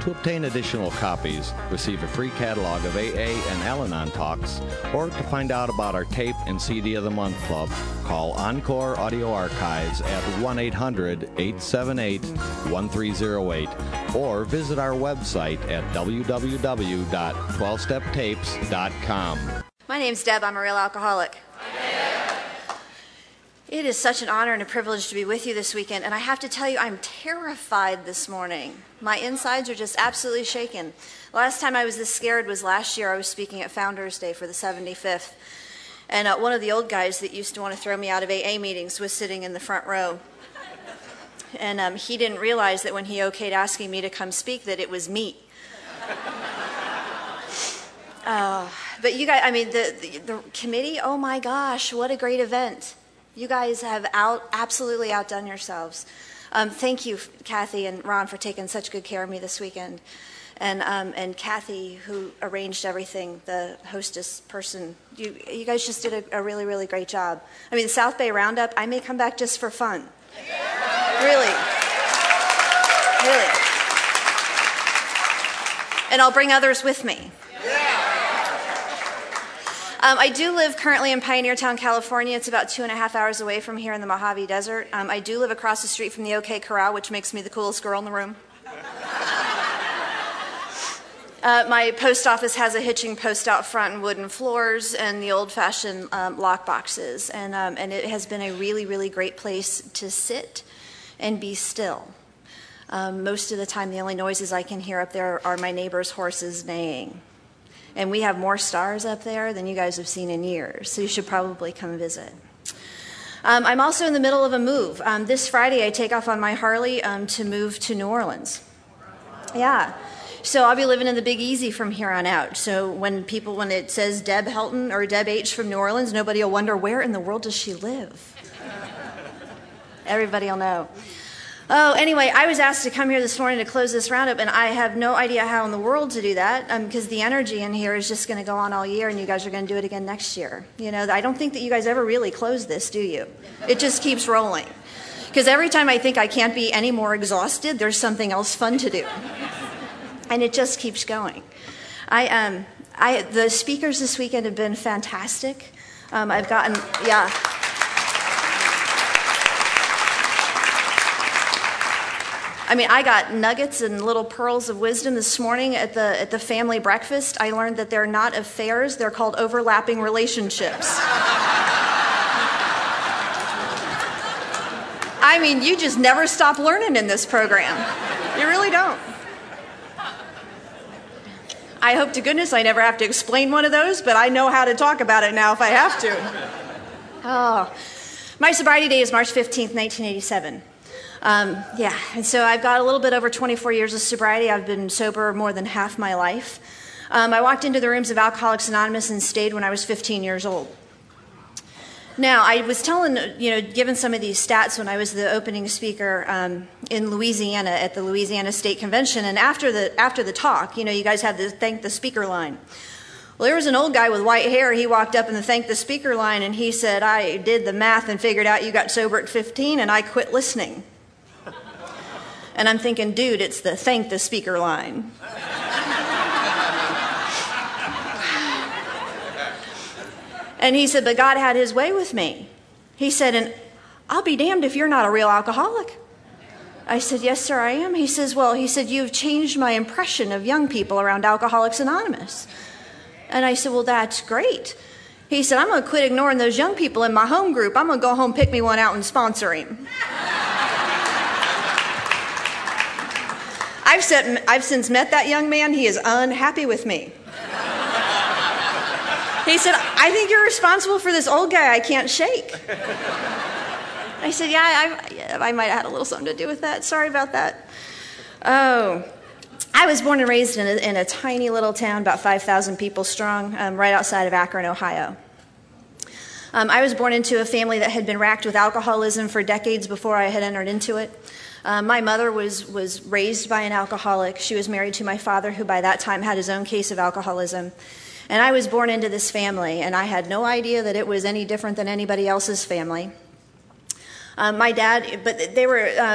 To obtain additional copies, receive a free catalog of AA and Al-Anon talks, or to find out about our tape and CD of the Month Club, call Encore Audio Archives at 1-800-878-1308 or visit our website at www.12steptapes.com. My name's Deb. I'm a real alcoholic. It is such an honor and a privilege to be with you this weekend, and I have to tell you, I'm terrified this morning. My insides are just absolutely shaken. Last time I was this scared was last year. I was speaking at Founders Day for the 75th, and one of the old guys that used to want to throw me out of AA meetings was sitting in the front row. And he didn't realize that when he okayed asking me to come speak that it was me. But you guys, I mean, the committee, oh my gosh, what a great event. You guys have absolutely outdone yourselves. Thank you, Kathy and Ron, for taking such good care of me this weekend. And Kathy, who arranged everything, the hostess person. You guys just did a really, really great job. I mean, the South Bay Roundup, I may come back just for fun. Really. Really. And I'll bring others with me. I do live currently in Pioneertown, California. It's about 2.5 hours away from here in the Mojave Desert. I do live across the street from the OK Corral, which makes me the coolest girl in the room. My post office has a hitching post out front and wooden floors and the old-fashioned lock boxes. And it has been a really, really great place to sit and be still. Most of the time, the only noises I can hear up there are my neighbor's horses neighing. And we have more stars up there than you guys have seen in years, so you should probably come visit. I'm also in the middle of a move. This Friday, I take off on my Harley to move to New Orleans. Yeah. So I'll be living in the Big Easy from here on out. So when it says Deb Helton or Deb H from New Orleans, nobody will wonder, where in the world does she live? Everybody will know. Oh, anyway, I was asked to come here this morning to close this roundup, and I have no idea how in the world to do that, because the energy in here is just going to go on all year, and you guys are going to do it again next year. You know, I don't think that you guys ever really close this, do you? It just keeps rolling. Because every time I think I can't be any more exhausted, there's something else fun to do. And it just keeps going. The speakers this weekend have been fantastic. I've gotten, yeah. I mean, I got nuggets and little pearls of wisdom this morning at the family breakfast. I learned that they're not affairs, they're called overlapping relationships. I mean, you just never stop learning in this program. You really don't. I hope to goodness I never have to explain one of those, but I know how to talk about it now if I have to. Oh, my sobriety day is March 15th, 1987. And so I've got a little bit over 24 years of sobriety. I've been sober more than half my life. I walked into the rooms of Alcoholics Anonymous and stayed when I was 15 years old. Now, I was given some of these stats when I was the opening speaker in Louisiana at the Louisiana State Convention, and after the talk, you guys had the thank the speaker line. Well, there was an old guy with white hair. He walked up in the thank the speaker line, and he said, I did the math and figured out you got sober at 15, and I quit listening. And I'm thinking, dude, it's the thank the speaker line. And he said, but God had his way with me. He said, and I'll be damned if you're not a real alcoholic. I said, yes, sir, I am. He says, you've changed my impression of young people around Alcoholics Anonymous. And I said, well, that's great. He said, I'm going to quit ignoring those young people in my home group. I'm going to go home, pick me one out, and sponsor him. I've since met that young man. He is unhappy with me. He said, I think you're responsible for this old guy I can't shake. I said, yeah, I might have had a little something to do with that. Sorry about that. Oh, I was born and raised in a tiny little town, about 5,000 people strong, right outside of Akron, Ohio. I was born into a family that had been racked with alcoholism for decades before I had entered into it. My mother was raised by an alcoholic. She was married to my father, who by that time had his own case of alcoholism. And I was born into this family, and I had no idea that it was any different than anybody else's family. My dad, but they were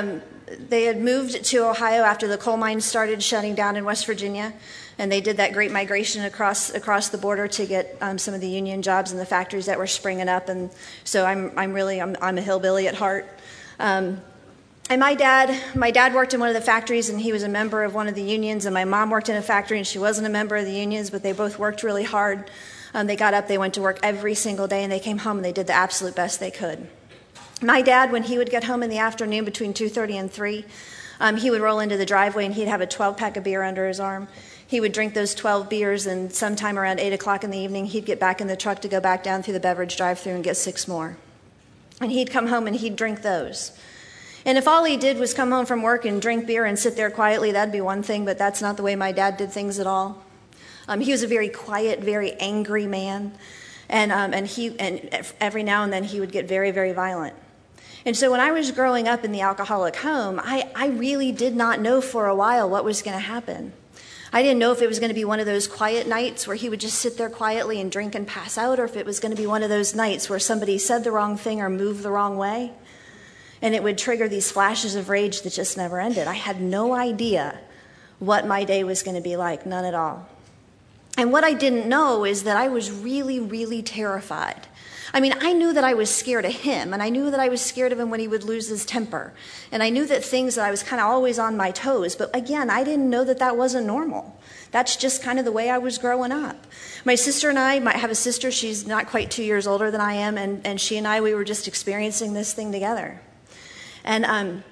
they had moved to Ohio after the coal mines started shutting down in West Virginia, and they did that great migration across the border to get some of the union jobs in the factories that were springing up. And so I'm a hillbilly at heart. And my dad worked in one of the factories, and he was a member of one of the unions, and my mom worked in a factory, and she wasn't a member of the unions, but they both worked really hard. They got up, they went to work every single day, and they came home, and they did the absolute best they could. My dad, when he would get home in the afternoon between 2:30 and 3, he would roll into the driveway, and he'd have a 12-pack of beer under his arm. He would drink those 12 beers, and sometime around 8 o'clock in the evening, he'd get back in the truck to go back down through the beverage drive-thru and get 6 more. And he'd come home, and he'd drink those. And if all he did was come home from work and drink beer and sit there quietly, that'd be one thing, but that's not the way my dad did things at all. He was a very quiet, very angry man, and every now and then he would get very, very violent. And so when I was growing up in the alcoholic home, I really did not know for a while what was going to happen. I didn't know if it was going to be one of those quiet nights where he would just sit there quietly and drink and pass out, or if it was going to be one of those nights where somebody said the wrong thing or moved the wrong way, and it would trigger these flashes of rage that just never ended. I had no idea what my day was going to be like, none at all. And what I didn't know is that I was really, really terrified. I mean, I knew that I was scared of him, and I knew that I was scared of him when he would lose his temper. And I knew that I was kind of always on my toes. But again, I didn't know that that wasn't normal. That's just kind of the way I was growing up. My sister and I might have a sister. She's not quite 2 years older than I am, and she and I, we were just experiencing this thing together. And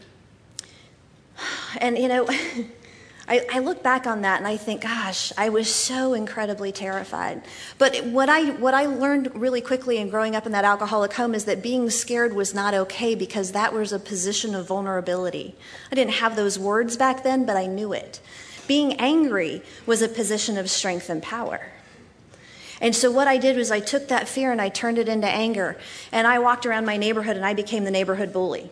you know, I look back on that and I think, gosh, I was so incredibly terrified. But what I learned really quickly in growing up in that alcoholic home is that being scared was not okay, because that was a position of vulnerability. I didn't have those words back then, but I knew it. Being angry was a position of strength and power. And so what I did was I took that fear and I turned it into anger. And I walked around my neighborhood and I became the neighborhood bully.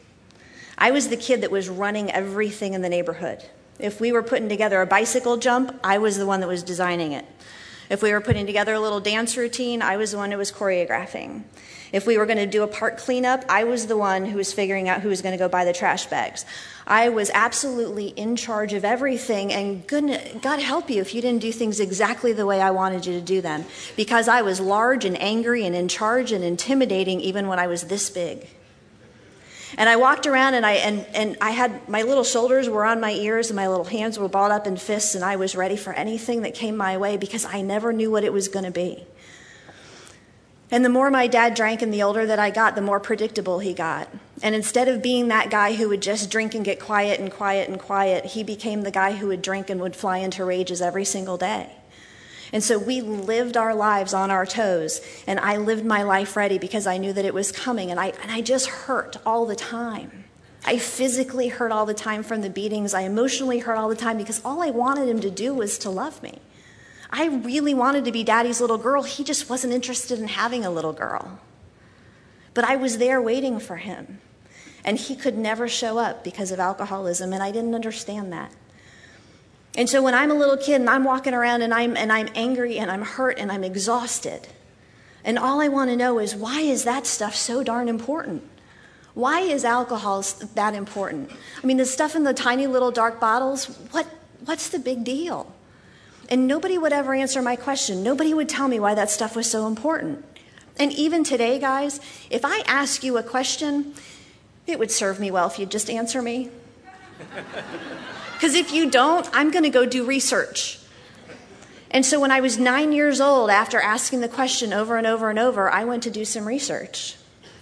I was the kid that was running everything in the neighborhood. If we were putting together a bicycle jump, I was the one that was designing it. If we were putting together a little dance routine, I was the one who was choreographing. If we were going to do a park cleanup, I was the one who was figuring out who was going to go buy the trash bags. I was absolutely in charge of everything, and God help you if you didn't do things exactly the way I wanted you to do them, because I was large and angry and in charge and intimidating even when I was this big. And I walked around and I had, my little shoulders were on my ears and my little hands were balled up in fists, and I was ready for anything that came my way because I never knew what it was going to be. And the more my dad drank and the older that I got, the more predictable he got. And instead of being that guy who would just drink and get quiet and quiet and quiet, he became the guy who would drink and would fly into rages every single day. And so we lived our lives on our toes, and I lived my life ready because I knew that it was coming, and I just hurt all the time. I physically hurt all the time from the beatings. I emotionally hurt all the time because all I wanted him to do was to love me. I really wanted to be Daddy's little girl. He just wasn't interested in having a little girl. But I was there waiting for him, and he could never show up because of alcoholism, and I didn't understand that. And so when I'm a little kid and I'm walking around and I'm angry and I'm hurt and I'm exhausted, and all I want to know is, why is that stuff so darn important? Why is alcohol that important? I mean, the stuff in the tiny little dark bottles, what's the big deal? And nobody would ever answer my question. Nobody would tell me why that stuff was so important. And even today, guys, if I ask you a question, it would serve me well if you'd just answer me. Because if you don't, I'm going to go do research. And so when I was 9 years old, after asking the question over and over and over, I went to do some research.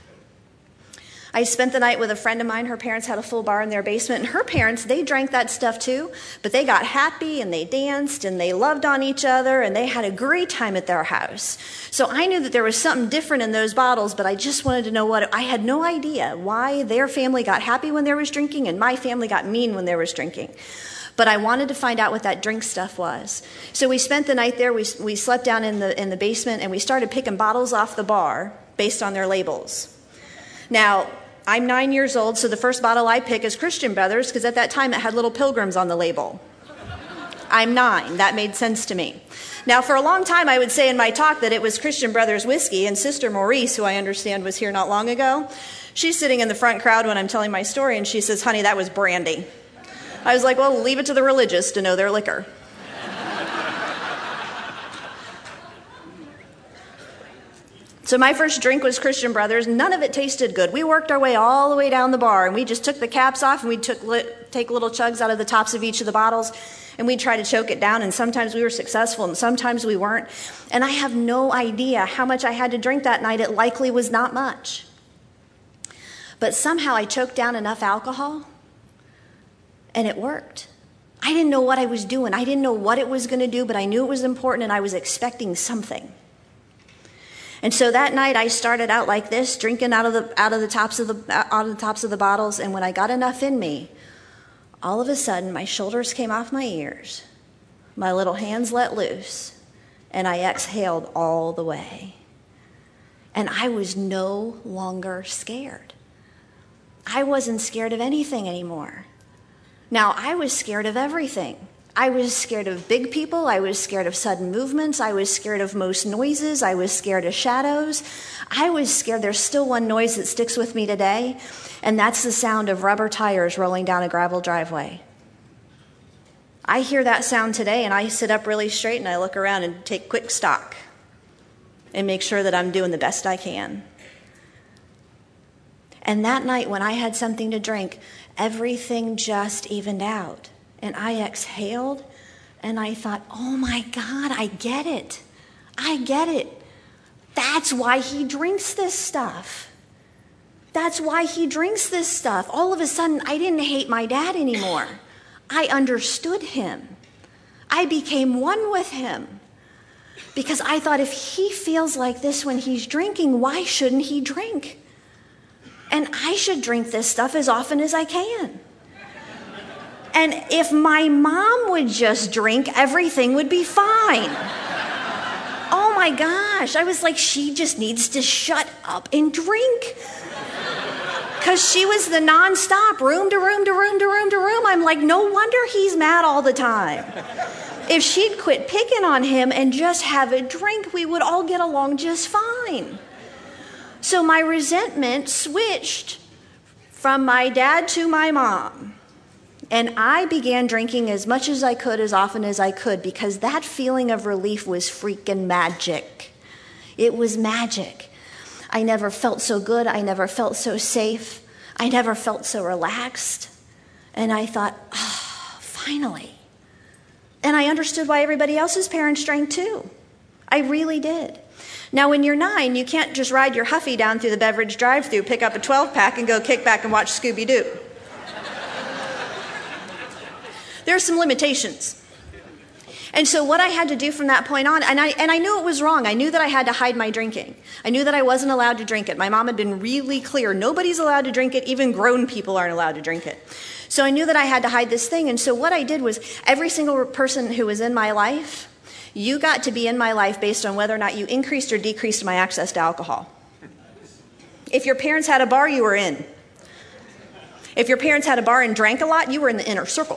I spent the night with a friend of mine. Her parents had a full bar in their basement, and her parents, they drank that stuff too, but they got happy and they danced and they loved on each other and they had a great time at their house. So I knew that there was something different in those bottles, but I just wanted to know what. I had no idea why their family got happy when there was drinking and my family got mean when there was drinking. But I wanted to find out what that drink stuff was. So we spent the night there. We slept down in the basement, and we started picking bottles off the bar based on their labels. Now, I'm 9 years old, so the first bottle I pick is Christian Brothers, because at that time it had little pilgrims on the label. I'm 9. That made sense to me. Now, for a long time, I would say in my talk that it was Christian Brothers whiskey, and Sister Maurice, who I understand was here not long ago, She's sitting in the front crowd when I'm telling my story, and she says, honey, that was brandy. I was like, well, leave it to the religious to know their liquor. So my first drink was Christian Brothers. None of it tasted good. We worked our way all the way down the bar, and we just took the caps off, and we'd take little chugs out of the tops of each of the bottles, and we'd try to choke it down, and sometimes we were successful, and sometimes we weren't. And I have no idea how much I had to drink that night. It likely was not much. But somehow I choked down enough alcohol, and it worked. I didn't know what I was doing. I didn't know what it was going to do, but I knew it was important, and I was expecting something. And so that night I started out like this, drinking out of the tops of the bottles. And when I got enough in me, all of a sudden my shoulders came off my ears, my little hands let loose, and I exhaled all the way. And I was no longer scared. I wasn't scared of anything anymore. Now I was scared of everything. I was scared of big people. I was scared of sudden movements. I was scared of most noises. I was scared of shadows. I was scared. There's still one noise that sticks with me today, and that's the sound of rubber tires rolling down a gravel driveway. I hear that sound today, and I sit up really straight, and I look around and take quick stock and make sure that I'm doing the best I can. And that night when I had something to drink, everything just evened out. And I exhaled, and I thought, oh my God, I get it. I get it. That's why he drinks this stuff. That's why he drinks this stuff. All of a sudden, I didn't hate my dad anymore. I understood him. I became one with him. Because I thought, if he feels like this when he's drinking, why shouldn't he drink? And I should drink this stuff as often as I can. And if my mom would just drink, everything would be fine. Oh my gosh. I was like, she just needs to shut up and drink. Because she was the nonstop, room to room to room to room to room. I'm like, no wonder he's mad all the time. If she'd quit picking on him and just have a drink, we would all get along just fine. So my resentment switched from my dad to my mom. And I began drinking as much as I could, as often as I could, because that feeling of relief was freaking magic. It was magic. I never felt so good. I never felt so safe. I never felt so relaxed. And I thought, oh, finally. And I understood why everybody else's parents drank too. I really did. Now, when you're 9, you can't just ride your Huffy down through the beverage drive-thru, pick up a 12-pack, and go kick back and watch Scooby-Doo. There are some limitations. And so what I had to do from that point on, and I knew it was wrong. I knew that I had to hide my drinking. I knew that I wasn't allowed to drink it. My mom had been really clear. Nobody's allowed to drink it. Even grown people aren't allowed to drink it. So I knew that I had to hide this thing. And so what I did was, every single person who was in my life, you got to be in my life based on whether or not you increased or decreased my access to alcohol. If your parents had a bar, you were in. If your parents had a bar and drank a lot, you were in the inner circle.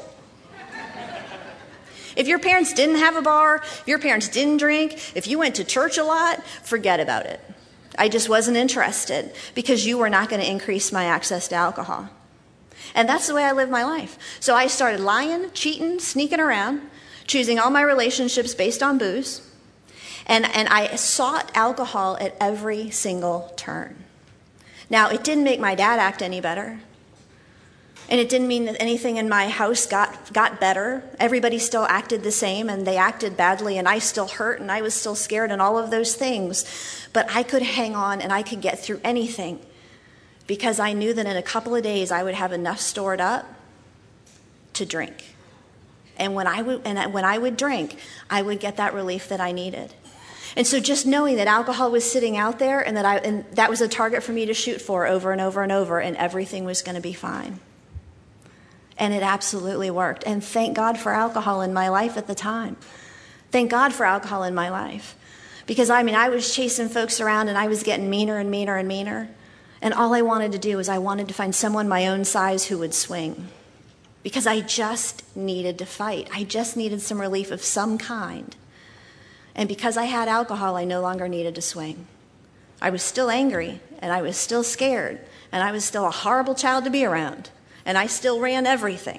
If your parents didn't have a bar, if your parents didn't drink, if you went to church a lot, forget about it. I just wasn't interested, because you were not going to increase my access to alcohol. And that's the way I lived my life. So I started lying, cheating, sneaking around, choosing all my relationships based on booze. And I sought alcohol at every single turn. Now, it didn't make my dad act any better. And it didn't mean that anything in my house got better. Everybody still acted the same, and they acted badly, and I still hurt, and I was still scared, and all of those things. But I could hang on, and I could get through anything, because I knew that in a couple of days I would have enough stored up to drink. And when I would drink, I would get that relief that I needed. And so just knowing that alcohol was sitting out there, and that was a target for me to shoot for over and over and over, and everything was going to be fine. And it absolutely worked. And thank God for alcohol in my life at the time. Thank God for alcohol in my life. Because, I was chasing folks around, and I was getting meaner and meaner and meaner. And all I wanted to do was I wanted to find someone my own size who would swing. Because I just needed to fight. I just needed some relief of some kind. And because I had alcohol, I no longer needed to swing. I was still angry, and I was still scared, and I was still a horrible child to be around, and I still ran everything.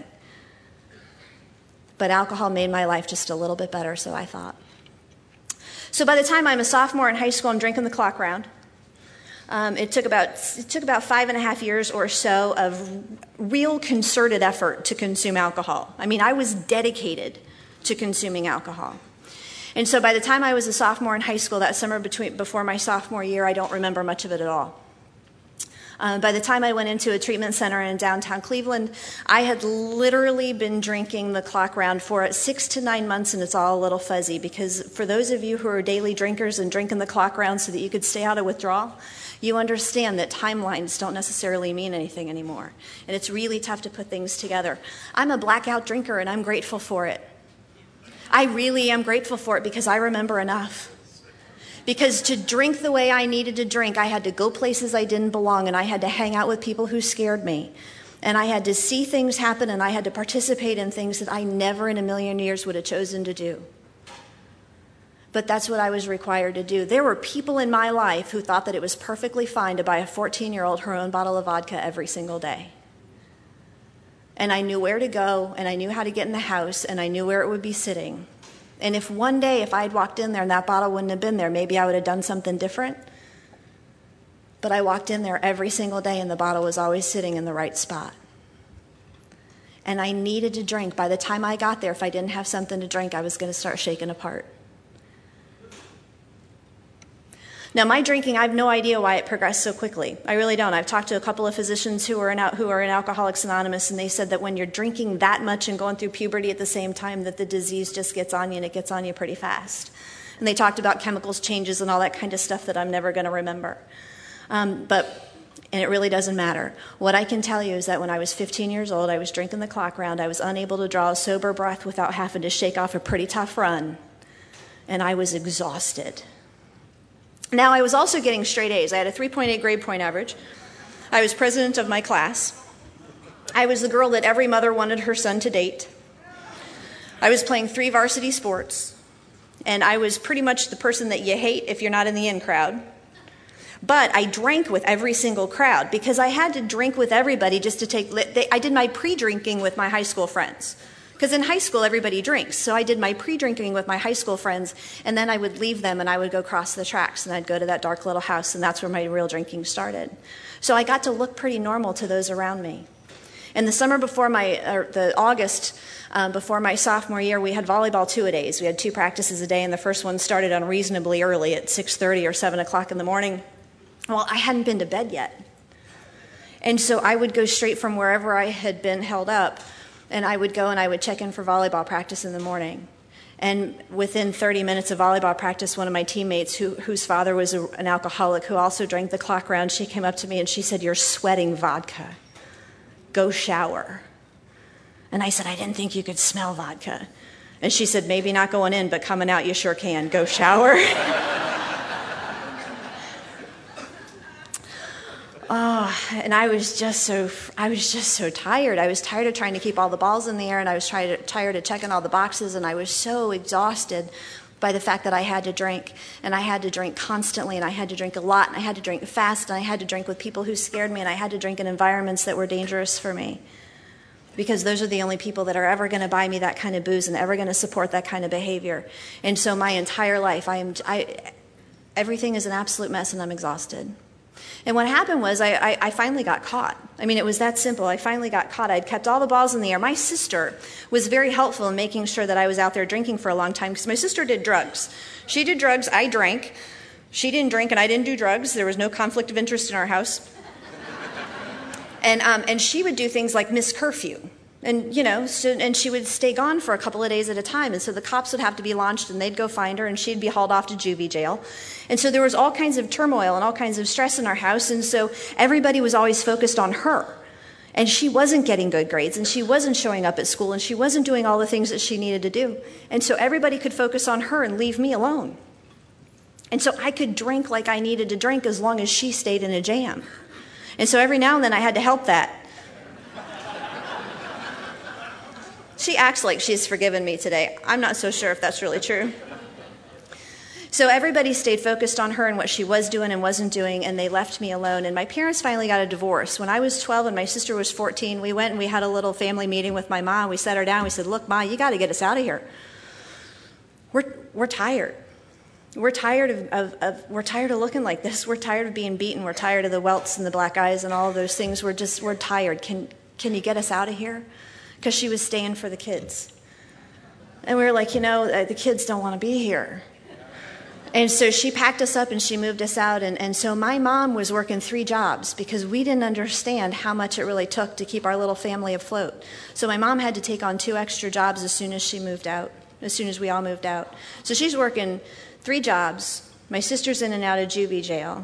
But alcohol made my life just a little bit better, so I thought. So by the time I'm a sophomore in high school, I'm drinking the clock round. It took about 5.5 years or so of real concerted effort to consume alcohol. I mean, I was dedicated to consuming alcohol. And so by the time I was a sophomore in high school, that summer before my sophomore year, I don't remember much of it at all. By the time I went into a treatment center in downtown Cleveland, I had literally been drinking the clock round for 6 to 9 months, and it's all a little fuzzy, because for those of you who are daily drinkers and drinking the clock round so that you could stay out of withdrawal, you understand that timelines don't necessarily mean anything anymore, and it's really tough to put things together. I'm a blackout drinker, and I'm grateful for it. I really am grateful for it because I remember enough. Because to drink the way I needed to drink, I had to go places I didn't belong, and I had to hang out with people who scared me. And I had to see things happen, and I had to participate in things that I never in a million years would have chosen to do. But that's what I was required to do. There were people in my life who thought that it was perfectly fine to buy a 14-year-old her own bottle of vodka every single day. And I knew where to go, and I knew how to get in the house, and I knew where it would be sitting. And if one day, if I'd walked in there and that bottle wouldn't have been there, maybe I would have done something different. But I walked in there every single day, and the bottle was always sitting in the right spot. And I needed to drink. By the time I got there, if I didn't have something to drink, I was going to start shaking apart. Now, my drinking, I have no idea why it progressed so quickly. I really don't. I've talked to a couple of physicians who are in Alcoholics Anonymous, and they said that when you're drinking that much and going through puberty at the same time, that the disease just gets on you, and it gets on you pretty fast. And they talked about chemicals changes and all that kind of stuff that I'm never going to remember. And it really doesn't matter. What I can tell you is that when I was 15 years old, I was drinking the clock round. I was unable to draw a sober breath without having to shake off a pretty tough run. And I was exhausted. Now, I was also getting straight A's. I had a 3.8 grade point average. I was president of my class. I was the girl that every mother wanted her son to date. I was playing 3 varsity sports. And I was pretty much the person that you hate if you're not in the in crowd. But I drank with every single crowd because I had to drink with everybody just to take... I did my pre-drinking with my high school friends. Because in high school, everybody drinks. So I did my pre-drinking with my high school friends, and then I would leave them, and I would go cross the tracks, and I'd go to that dark little house, and that's where my real drinking started. So I got to look pretty normal to those around me. In the summer before August before my sophomore year, we had volleyball 2-a-days. We had 2 practices a day, and the first one started unreasonably early at 6:30 or 7 o'clock in the morning. Well, I hadn't been to bed yet. And so I would go straight from wherever I had been held up, and I would go and I would check in for volleyball practice in the morning. And within 30 minutes of volleyball practice, one of my teammates, whose father was an alcoholic, who also drank the clock round, she came up to me and she said, "You're sweating vodka. Go shower." And I said, "I didn't think you could smell vodka." And she said, "Maybe not going in, but coming out you sure can. Go shower." Oh, and I was just so tired. I was tired of trying to keep all the balls in the air, and I was tired of checking all the boxes, and I was so exhausted by the fact that I had to drink, and I had to drink constantly, and I had to drink a lot, and I had to drink fast, and I had to drink with people who scared me, and I had to drink in environments that were dangerous for me, because those are the only people that are ever going to buy me that kind of booze and ever going to support that kind of behavior. And so my entire life, everything is an absolute mess, and I'm exhausted. And what happened was I finally got caught. I mean, it was that simple. I finally got caught. I'd kept all the balls in the air. My sister was very helpful in making sure that I was out there drinking for a long time, because my sister did drugs. She did drugs. I drank. She didn't drink, and I didn't do drugs. There was no conflict of interest in our house. And she would do things like miss curfew. And, and she would stay gone for a couple of days at a time. And so the cops would have to be launched, and they'd go find her, and she'd be hauled off to juvie jail. And so there was all kinds of turmoil and all kinds of stress in our house. And so everybody was always focused on her. And she wasn't getting good grades, and she wasn't showing up at school, and she wasn't doing all the things that she needed to do. And so everybody could focus on her and leave me alone. And so I could drink like I needed to drink as long as she stayed in a jam. And so every now and then I had to help that. She acts like she's forgiven me today. I'm not so sure if that's really true. So everybody stayed focused on her and what she was doing and wasn't doing, and they left me alone. And my parents finally got a divorce. When I was 12 and my sister was 14, we went and we had a little family meeting with my mom. We sat her down. We said, look, Ma, you got to get us out of here. We're tired. We're tired we're tired of looking like this. We're tired of being beaten. We're tired of the welts and the black eyes and all of those things. We're tired. Can you get us out of here? Because she was staying for the kids. And we were like, the kids don't want to be here. And so she packed us up and she moved us out. And so my mom was working 3 jobs because we didn't understand how much it really took to keep our little family afloat. So my mom had to take on 2 extra jobs as soon as she moved out, as soon as we all moved out. So she's working 3 jobs. My sister's in and out of juvie jail.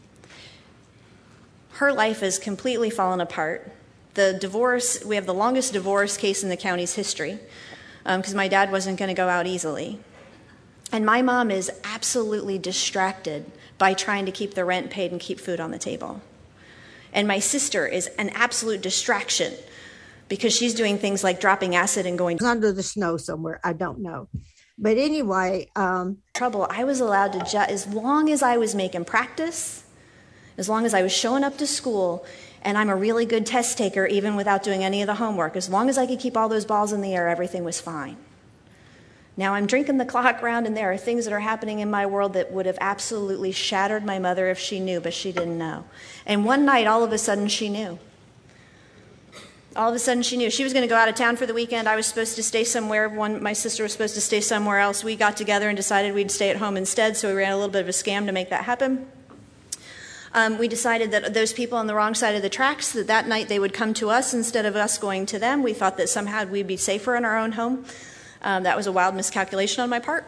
Her life has completely fallen apart. The divorce, we have the longest divorce case in the county's history because my dad wasn't going to go out easily. And my mom is absolutely distracted by trying to keep the rent paid and keep food on the table. And my sister is an absolute distraction because she's doing things like dropping acid and going under the snow somewhere. I don't know. But anyway, trouble. I was allowed to, as long as I was making practice, as long as I was showing up to school, and I'm a really good test taker even without doing any of the homework, as long as I could keep all those balls in the air, everything was fine. Now I'm drinking the clock round, and there are things that are happening in my world that would have absolutely shattered my mother if she knew, but she didn't know. And one night, all of a sudden, she knew. All of a sudden, she knew. She was going to go out of town for the weekend. I was supposed to stay somewhere. My sister was supposed to stay somewhere else. We got together and decided we'd stay at home instead, so we ran a little bit of a scam to make that happen. We decided that those people on the wrong side of the tracks, that night they would come to us instead of us going to them. We thought that somehow we'd be safer in our own home. That was a wild miscalculation on my part.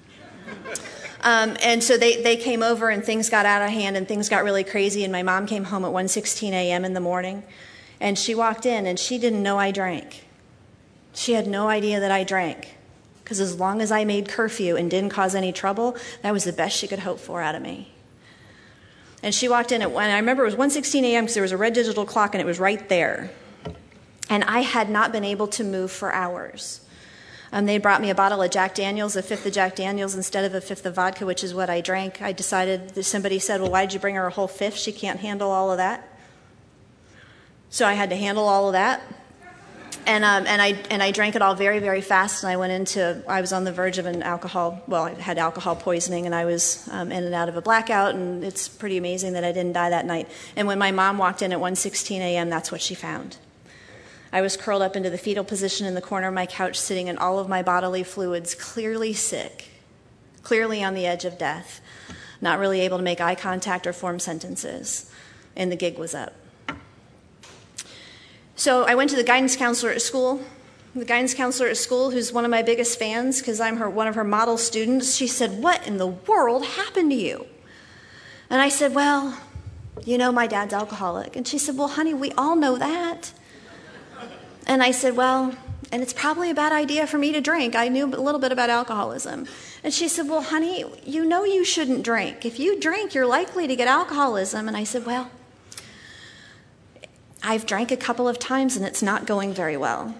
And so they came over and things got out of hand and things got really crazy. And my mom came home at 1:16 a.m. in the morning. And she walked in and she didn't know I drank. She had no idea that I drank. Because as long as I made curfew and didn't cause any trouble, that was the best she could hope for out of me. And she walked in and I remember it was 1:16 a.m. because there was a red digital clock and it was right there. And I had not been able to move for hours. They brought me a bottle of Jack Daniels, a 5th of Jack Daniels instead of a 5th of vodka, which is what I drank. I decided, somebody said, well, why did you bring her a whole 5th? She can't handle all of that. So I had to handle all of that. And I drank it all very, very fast. And I was on the verge of I had alcohol poisoning, and I was in and out of a blackout. And it's pretty amazing that I didn't die that night. And when my mom walked in at 1:16 a.m., that's what she found. I was curled up into the fetal position in the corner of my couch, sitting in all of my bodily fluids, clearly sick, clearly on the edge of death, not really able to make eye contact or form sentences, and the gig was up. So I went to the guidance counselor at school. The guidance counselor at school, who's one of my biggest fans because I'm one of her model students, she said, what in the world happened to you? And I said, well, my dad's alcoholic. And she said, well, honey, we all know that. And I said, well, and it's probably a bad idea for me to drink. I knew a little bit about alcoholism. And she said, well, honey, you shouldn't drink. If you drink, you're likely to get alcoholism. And I said, well, I've drank a couple of times and it's not going very well.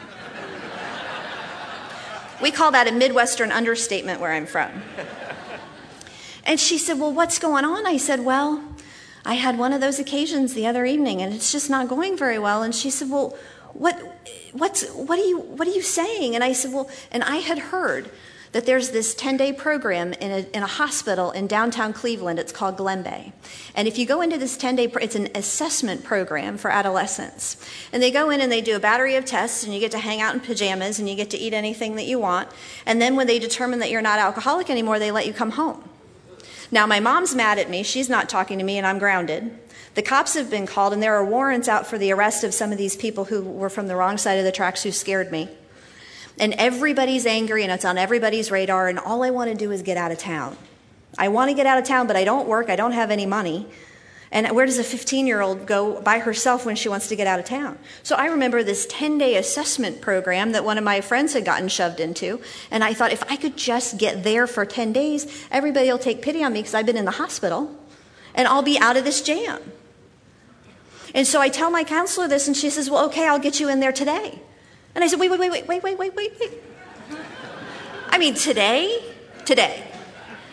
We call that a Midwestern understatement where I'm from. And she said, well, what's going on? I said, well, I had one of those occasions the other evening and it's just not going very well. And she said, well, what are you saying? And I said, well, and I had heard that there's this 10-day program in a hospital in downtown Cleveland. It's called Glen Bay. And if you go into this 10-day, it's an assessment program for adolescents. And they go in and they do a battery of tests, and you get to hang out in pajamas, and you get to eat anything that you want. And then when they determine that you're not alcoholic anymore, they let you come home. Now, my mom's mad at me. She's not talking to me, and I'm grounded. The cops have been called, and there are warrants out for the arrest of some of these people who were from the wrong side of the tracks who scared me. And everybody's angry, and it's on everybody's radar, and all I want to do is get out of town. I want to get out of town, but I don't work. I don't have any money. And where does a 15-year-old go by herself when she wants to get out of town? So I remember this 10-day assessment program that one of my friends had gotten shoved into, and I thought if I could just get there for 10 days, everybody will take pity on me because I've been in the hospital, and I'll be out of this jam. And so I tell my counselor this, and she says, well, okay, I'll get you in there today. And I said, wait. I mean, today.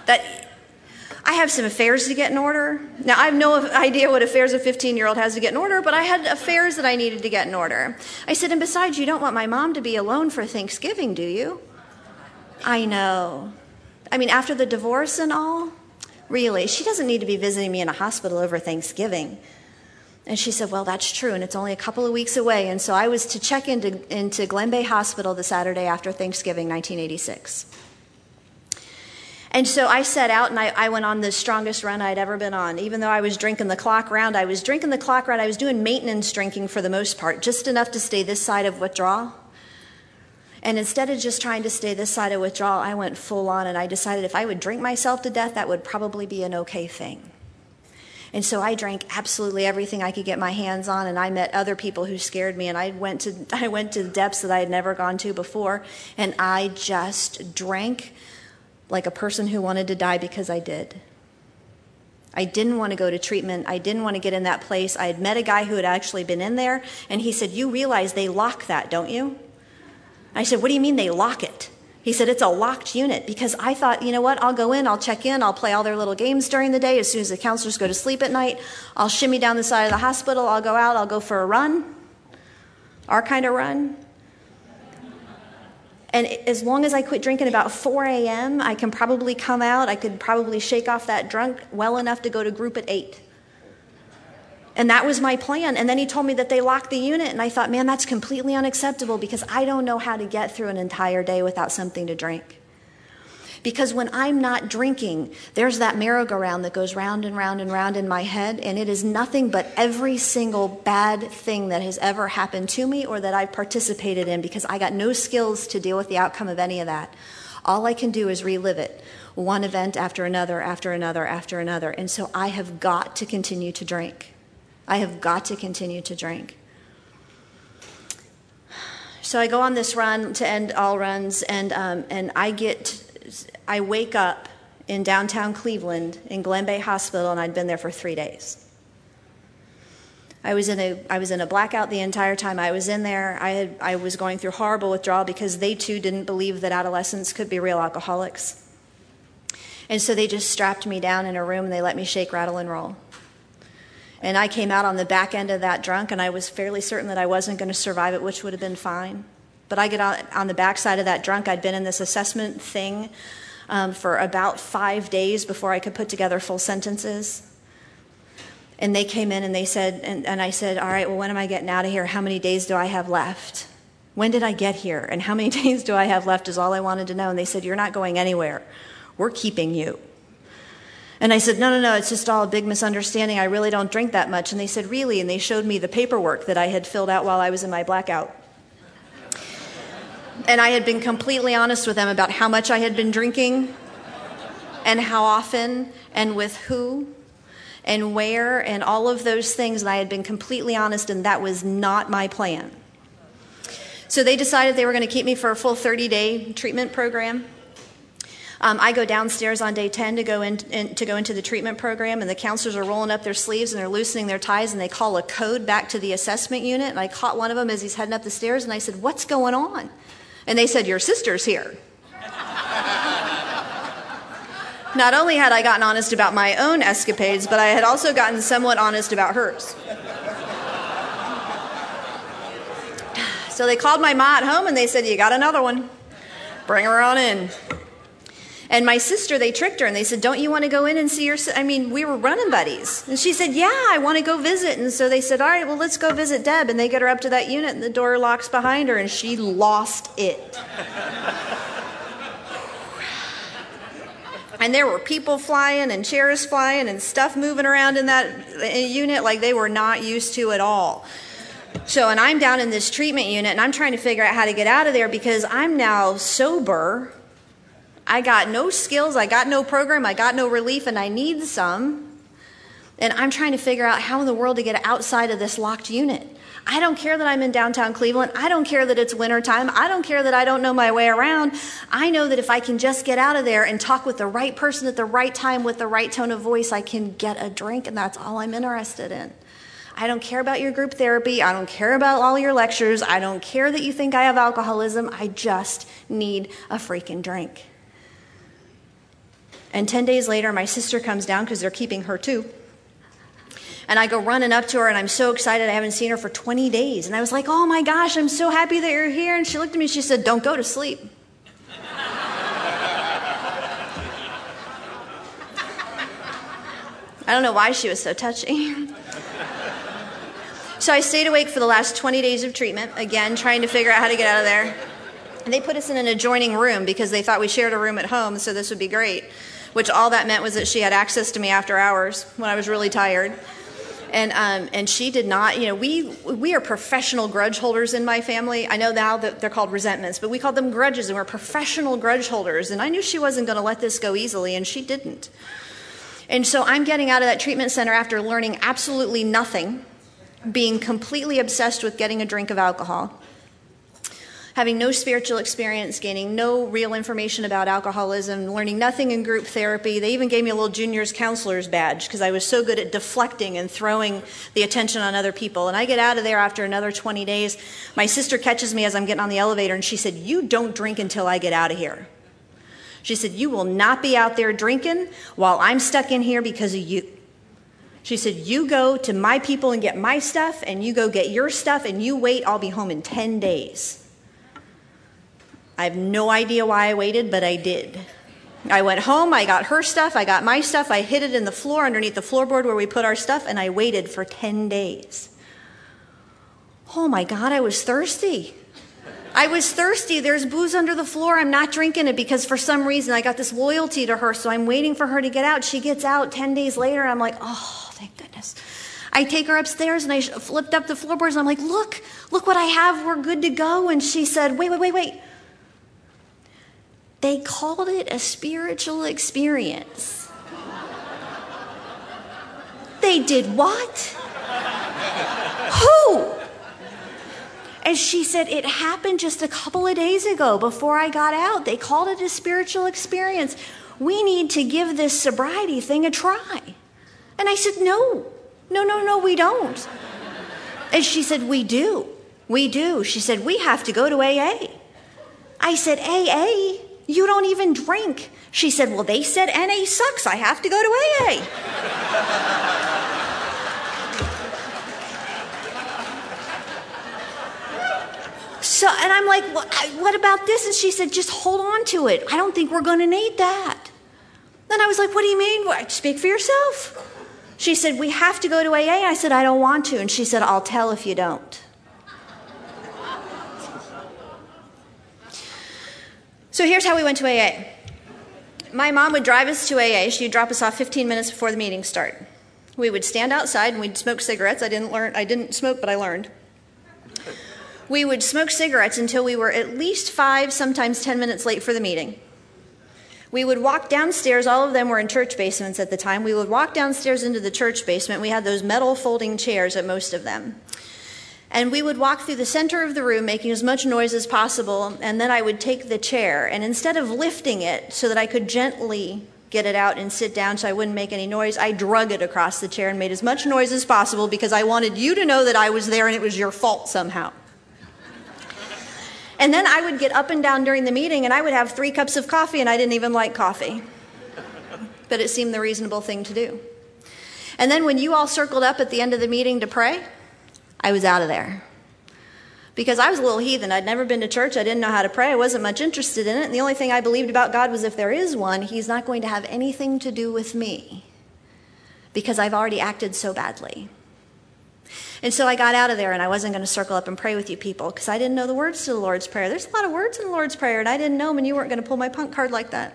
I have some affairs to get in order. Now, I have no idea what affairs a 15-year-old has to get in order, but I had affairs that I needed to get in order. I said, and besides, you don't want my mom to be alone for Thanksgiving, do you? I know. I mean, after the divorce and all, really, she doesn't need to be visiting me in a hospital over Thanksgiving. And she said, well, that's true, and it's only a couple of weeks away. And so I was to check into Glen Bay Hospital the Saturday after Thanksgiving, 1986. And so I set out, and I went on the strongest run I'd ever been on. Even though I was drinking the clock round, I was doing maintenance drinking for the most part, just enough to stay this side of withdrawal. And instead of just trying to stay this side of withdrawal, I went full on, and I decided if I would drink myself to death, that would probably be an okay thing. And so I drank absolutely everything I could get my hands on, and I met other people who scared me, and I went to depths that I had never gone to before, and I just drank like a person who wanted to die because I did. I didn't want to go to treatment. I didn't want to get in that place. I had met a guy who had actually been in there, and he said, you realize they lock that, don't you? I said, what do you mean they lock it? He said, it's a locked unit, because I thought, you know what, I'll go in, I'll check in, I'll play all their little games during the day. As soon as the counselors go to sleep at night, I'll shimmy down the side of the hospital, I'll go out, I'll go for a run, our kind of run. And as long as I quit drinking about 4 a.m., I can probably come out, I could probably shake off that drunk well enough to go to group at 8. And that was my plan. And then he told me that they locked the unit, and I thought, man, that's completely unacceptable, because I don't know how to get through an entire day without something to drink. Because when I'm not drinking, there's that merry-go-round that goes round and round and round in my head, and it is nothing but every single bad thing that has ever happened to me or that I've participated in, because I got no skills to deal with the outcome of any of that. All I can do is relive it, one event after another, after another, after another. And so I have got to continue to drink. I have got to continue to drink. So I go on this run to end all runs, and I wake up in downtown Cleveland in Glen Bay Hospital, and I'd been there for 3 days. I was in a blackout the entire time I was in there. I was going through horrible withdrawal because they too didn't believe that adolescents could be real alcoholics. And so they just strapped me down in a room, and they let me shake, rattle, and roll. And I came out on the back end of that drunk, and I was fairly certain that I wasn't going to survive it, which would have been fine. But I get on the backside of that drunk. I'd been in this assessment thing for about 5 days before I could put together full sentences. And they came in and they said, and I said, all right, well, when am I getting out of here? How many days do I have left? When did I get here? And how many days do I have left is all I wanted to know. And they said, you're not going anywhere. We're keeping you. And I said, no, it's just all a big misunderstanding. I really don't drink that much. And they said, really? And they showed me the paperwork that I had filled out while I was in my blackout. And I had been completely honest with them about how much I had been drinking and how often and with who and where and all of those things. And I had been completely honest, and that was not my plan. So they decided they were going to keep me for a full 30-day treatment program. I go downstairs on day 10 to go into the treatment program, and the counselors are rolling up their sleeves and they're loosening their ties, and they call a code back to the assessment unit. And I caught one of them as he's heading up the stairs, and I said, what's going on? And they said, your sister's here. Not only had I gotten honest about my own escapades, but I had also gotten somewhat honest about hers. So they called my ma at home, and they said, you got another one. Bring her on in. And my sister, they tricked her, and they said, don't you want to go in and see your sister? I mean, we were running buddies. And she said, yeah, I want to go visit. And so they said, all right, well, let's go visit Deb. And they get her up to that unit, and the door locks behind her, and she lost it. And there were people flying and chairs flying and stuff moving around in that unit like they were not used to at all. So, and I'm down in this treatment unit, and I'm trying to figure out how to get out of there because I'm now sober. I got no skills, I got no program, I got no relief, and I need some. And I'm trying to figure out how in the world to get outside of this locked unit. I don't care that I'm in downtown Cleveland. I don't care that it's wintertime. I don't care that I don't know my way around. I know that if I can just get out of there and talk with the right person at the right time with the right tone of voice, I can get a drink, and that's all I'm interested in. I don't care about your group therapy. I don't care about all your lectures. I don't care that you think I have alcoholism. I just need a freaking drink. And 10 days later, my sister comes down because they're keeping her too. And I go running up to her, and I'm so excited. I haven't seen her for 20 days. And I was like, oh my gosh, I'm so happy that you're here. And she looked at me, she said, don't go to sleep. I don't know why she was so touchy. So I stayed awake for the last 20 days of treatment, again, trying to figure out how to get out of there. And they put us in an adjoining room because they thought we shared a room at home, so this would be great. Which all that meant was that she had access to me after hours when I was really tired. And she did not, we are professional grudge holders in my family. I know now that they're called resentments, but we called them grudges, and we're professional grudge holders. And I knew she wasn't going to let this go easily, and she didn't. And so I'm getting out of that treatment center after learning absolutely nothing, being completely obsessed with getting a drink of alcohol, having no spiritual experience, gaining no real information about alcoholism, learning nothing in group therapy. They even gave me a little junior's counselor's badge because I was so good at deflecting and throwing the attention on other people. And I get out of there after another 20 days. My sister catches me as I'm getting on the elevator, and she said, you don't drink until I get out of here. She said, you will not be out there drinking while I'm stuck in here because of you. She said, you go to my people and get my stuff, and you go get your stuff, and you wait. I'll be home in 10 days. I have no idea why I waited, but I did. I went home, I got her stuff, I got my stuff, I hid it in the floor underneath the floorboard where we put our stuff, and I waited for 10 days. Oh my God, I was thirsty. I was thirsty. There's booze under the floor. I'm not drinking it because for some reason I got this loyalty to her, so I'm waiting for her to get out. She gets out 10 days later, and I'm like, oh, thank goodness. I take her upstairs, and I flipped up the floorboards, and I'm like, look what I have. We're good to go. And she said, wait. They called it a spiritual experience. They did what? Who? And she said, it happened just a couple of days ago before I got out. They called it a spiritual experience. We need to give this sobriety thing a try. And I said, no, we don't. And she said, we do. She said, we have to go to AA. I said, AA? You don't even drink. She said, well, they said NA sucks. I have to go to AA. So, and I'm like, what about this? And she said, just hold on to it. I don't think we're going to need that. Then I was like, what do you mean? Speak for yourself. She said, we have to go to AA. I said, I don't want to. And she said, I'll tell if you don't. So here's how we went to AA. My mom would drive us to AA. She'd drop us off 15 minutes before the meeting started. We would stand outside and we'd smoke cigarettes. I didn't smoke, but I learned. We would smoke cigarettes until we were at least 5, sometimes 10 minutes late for the meeting. We would walk downstairs. All of them were in church basements at the time. We would walk downstairs into the church basement. We had those metal folding chairs at most of them. And we would walk through the center of the room, making as much noise as possible, and then I would take the chair, and instead of lifting it so that I could gently get it out and sit down so I wouldn't make any noise, I drug it across the chair and made as much noise as possible because I wanted you to know that I was there and it was your fault somehow. And then I would get up and down during the meeting, and I would have 3 cups of coffee, and I didn't even like coffee. But it seemed the reasonable thing to do. And then when you all circled up at the end of the meeting to pray, I was out of there. Because I was a little heathen. I'd never been to church. I didn't know how to pray. I wasn't much interested in it. And the only thing I believed about God was if there is one, he's not going to have anything to do with me. Because I've already acted so badly. And so I got out of there, and I wasn't going to circle up and pray with you people because I didn't know the words to the Lord's Prayer. There's a lot of words in the Lord's Prayer, and I didn't know them, and you weren't going to pull my punk card like that.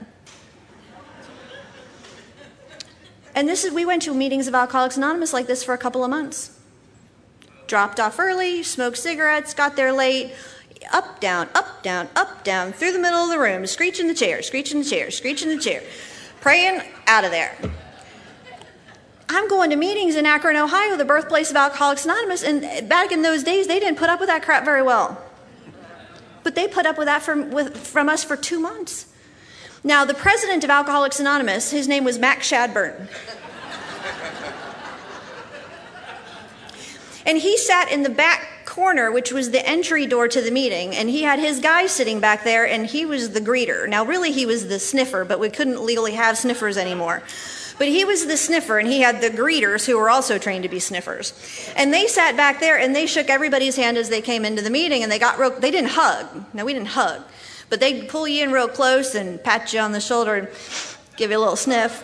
And we went to meetings of Alcoholics Anonymous like this for a couple of months. Dropped off early, smoked cigarettes, got there late, up, down, through the middle of the room, screeching the chair, praying, out of there. I'm going to meetings in Akron, Ohio, the birthplace of Alcoholics Anonymous, and back in those days, they didn't put up with that crap very well. But they put up with that from us for 2 months. Now, the president of Alcoholics Anonymous, his name was Mac Shadburn. And he sat in the back corner, which was the entry door to the meeting, and he had his guy sitting back there, and he was the greeter. Now, really, he was the sniffer, but we couldn't legally have sniffers anymore. But he was the sniffer, and he had the greeters who were also trained to be sniffers. And they sat back there, and they shook everybody's hand as they came into the meeting, and they didn't hug. No, we didn't hug. But they'd pull you in real close and pat you on the shoulder and give you a little sniff.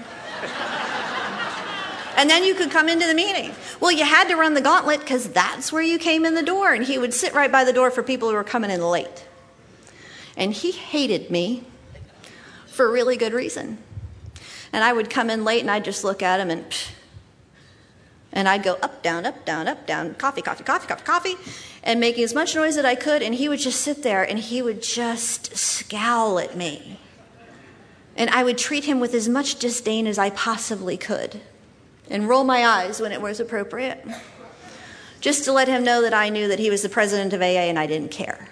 And then you could come into the meeting. Well, you had to run the gauntlet because that's where you came in the door. And he would sit right by the door for people who were coming in late. And he hated me for a really good reason. And I would come in late and I'd just look at him and I'd go up, down, coffee, coffee, coffee, coffee, coffee, and making as much noise as I could. And he would just sit there and he would just scowl at me. And I would treat him with as much disdain as I possibly could and roll my eyes when it was appropriate, just to let him know that I knew that he was the president of AA and I didn't care.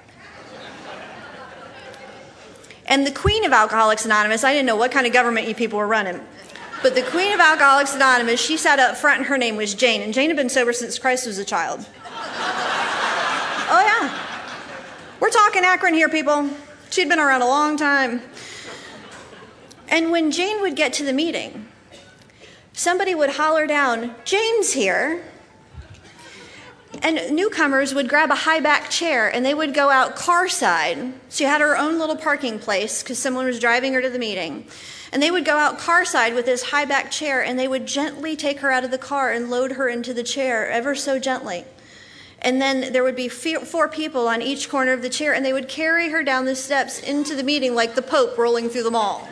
And the queen of Alcoholics Anonymous, I didn't know what kind of government you people were running, but the queen of Alcoholics Anonymous, she sat up front and her name was Jane. And Jane had been sober since Christ was a child. Oh, yeah. We're talking Akron here, people. She'd been around a long time. And when Jane would get to the meeting, somebody would holler down, "Jane's here." And newcomers would grab a high-back chair and they would go out car side. She had her own little parking place because someone was driving her to the meeting. And they would go out car side with this high-back chair and they would gently take her out of the car and load her into the chair ever so gently. And then there would be 4 people on each corner of the chair and they would carry her down the steps into the meeting like the Pope rolling through the mall.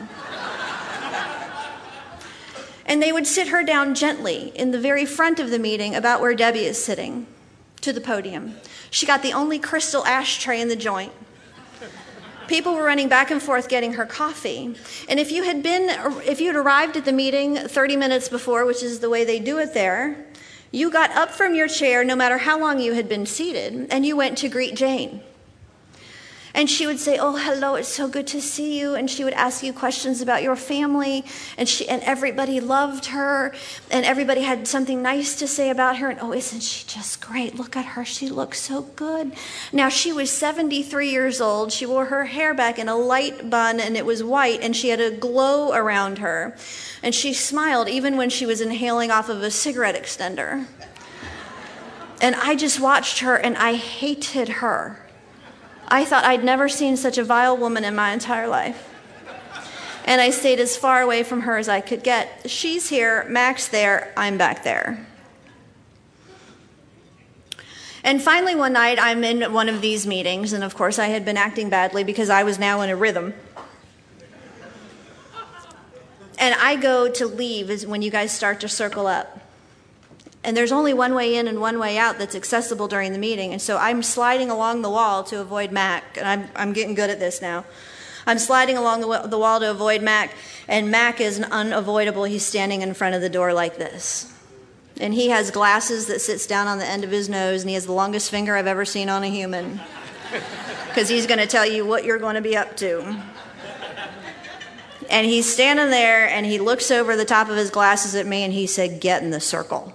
And they would sit her down gently in the very front of the meeting about where Debbie is sitting, to the podium. She got the only crystal ashtray in the joint. People were running back and forth getting her coffee. And if you had arrived at the meeting 30 minutes before, which is the way they do it there, you got up from your chair no matter how long you had been seated, and you went to greet Jane. And she would say, "Oh, hello, it's so good to see you." And she would ask you questions about your family. And everybody loved her. And everybody had something nice to say about her. And, "Oh, isn't she just great? Look at her. She looks so good." Now, she was 73 years old. She wore her hair back in a light bun, and it was white. And she had a glow around her. And she smiled even when she was inhaling off of a cigarette extender. And I just watched her, and I hated her. I thought I'd never seen such a vile woman in my entire life. And I stayed as far away from her as I could get. She's here, Mac's there, I'm back there. And finally one night I'm in one of these meetings, and of course I had been acting badly because I was now in a rhythm. And I go to leave is when you guys start to circle up. And there's only one way in and one way out that's accessible during the meeting. And so I'm sliding along the wall to avoid Mac. And I'm getting good at this now. I'm sliding along the wall to avoid Mac. And Mac is unavoidable. He's standing in front of the door like this. And he has glasses that sits down on the end of his nose. And he has the longest finger I've ever seen on a human. Because he's going to tell you what you're going to be up to. And he's standing there and he looks over the top of his glasses at me and he said, "Get in the circle."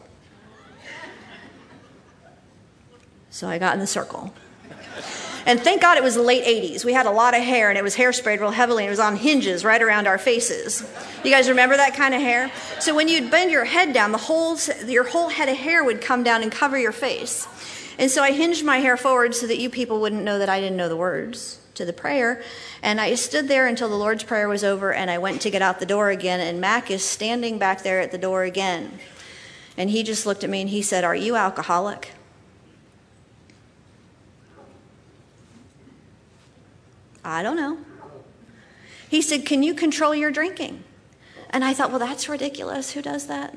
So I got in the circle. And thank God it was the late 80s. We had a lot of hair, and it was hairsprayed real heavily, and it was on hinges right around our faces. You guys remember that kind of hair? So when you'd bend your head down, your whole head of hair would come down and cover your face. And so I hinged my hair forward so that you people wouldn't know that I didn't know the words to the prayer. And I stood there until the Lord's Prayer was over, and I went to get out the door again, and Mac is standing back there at the door again. And he just looked at me, and he said, "Are you alcoholic?" "I don't know." He said, "Can you control your drinking?" And I thought, well, that's ridiculous. Who does that?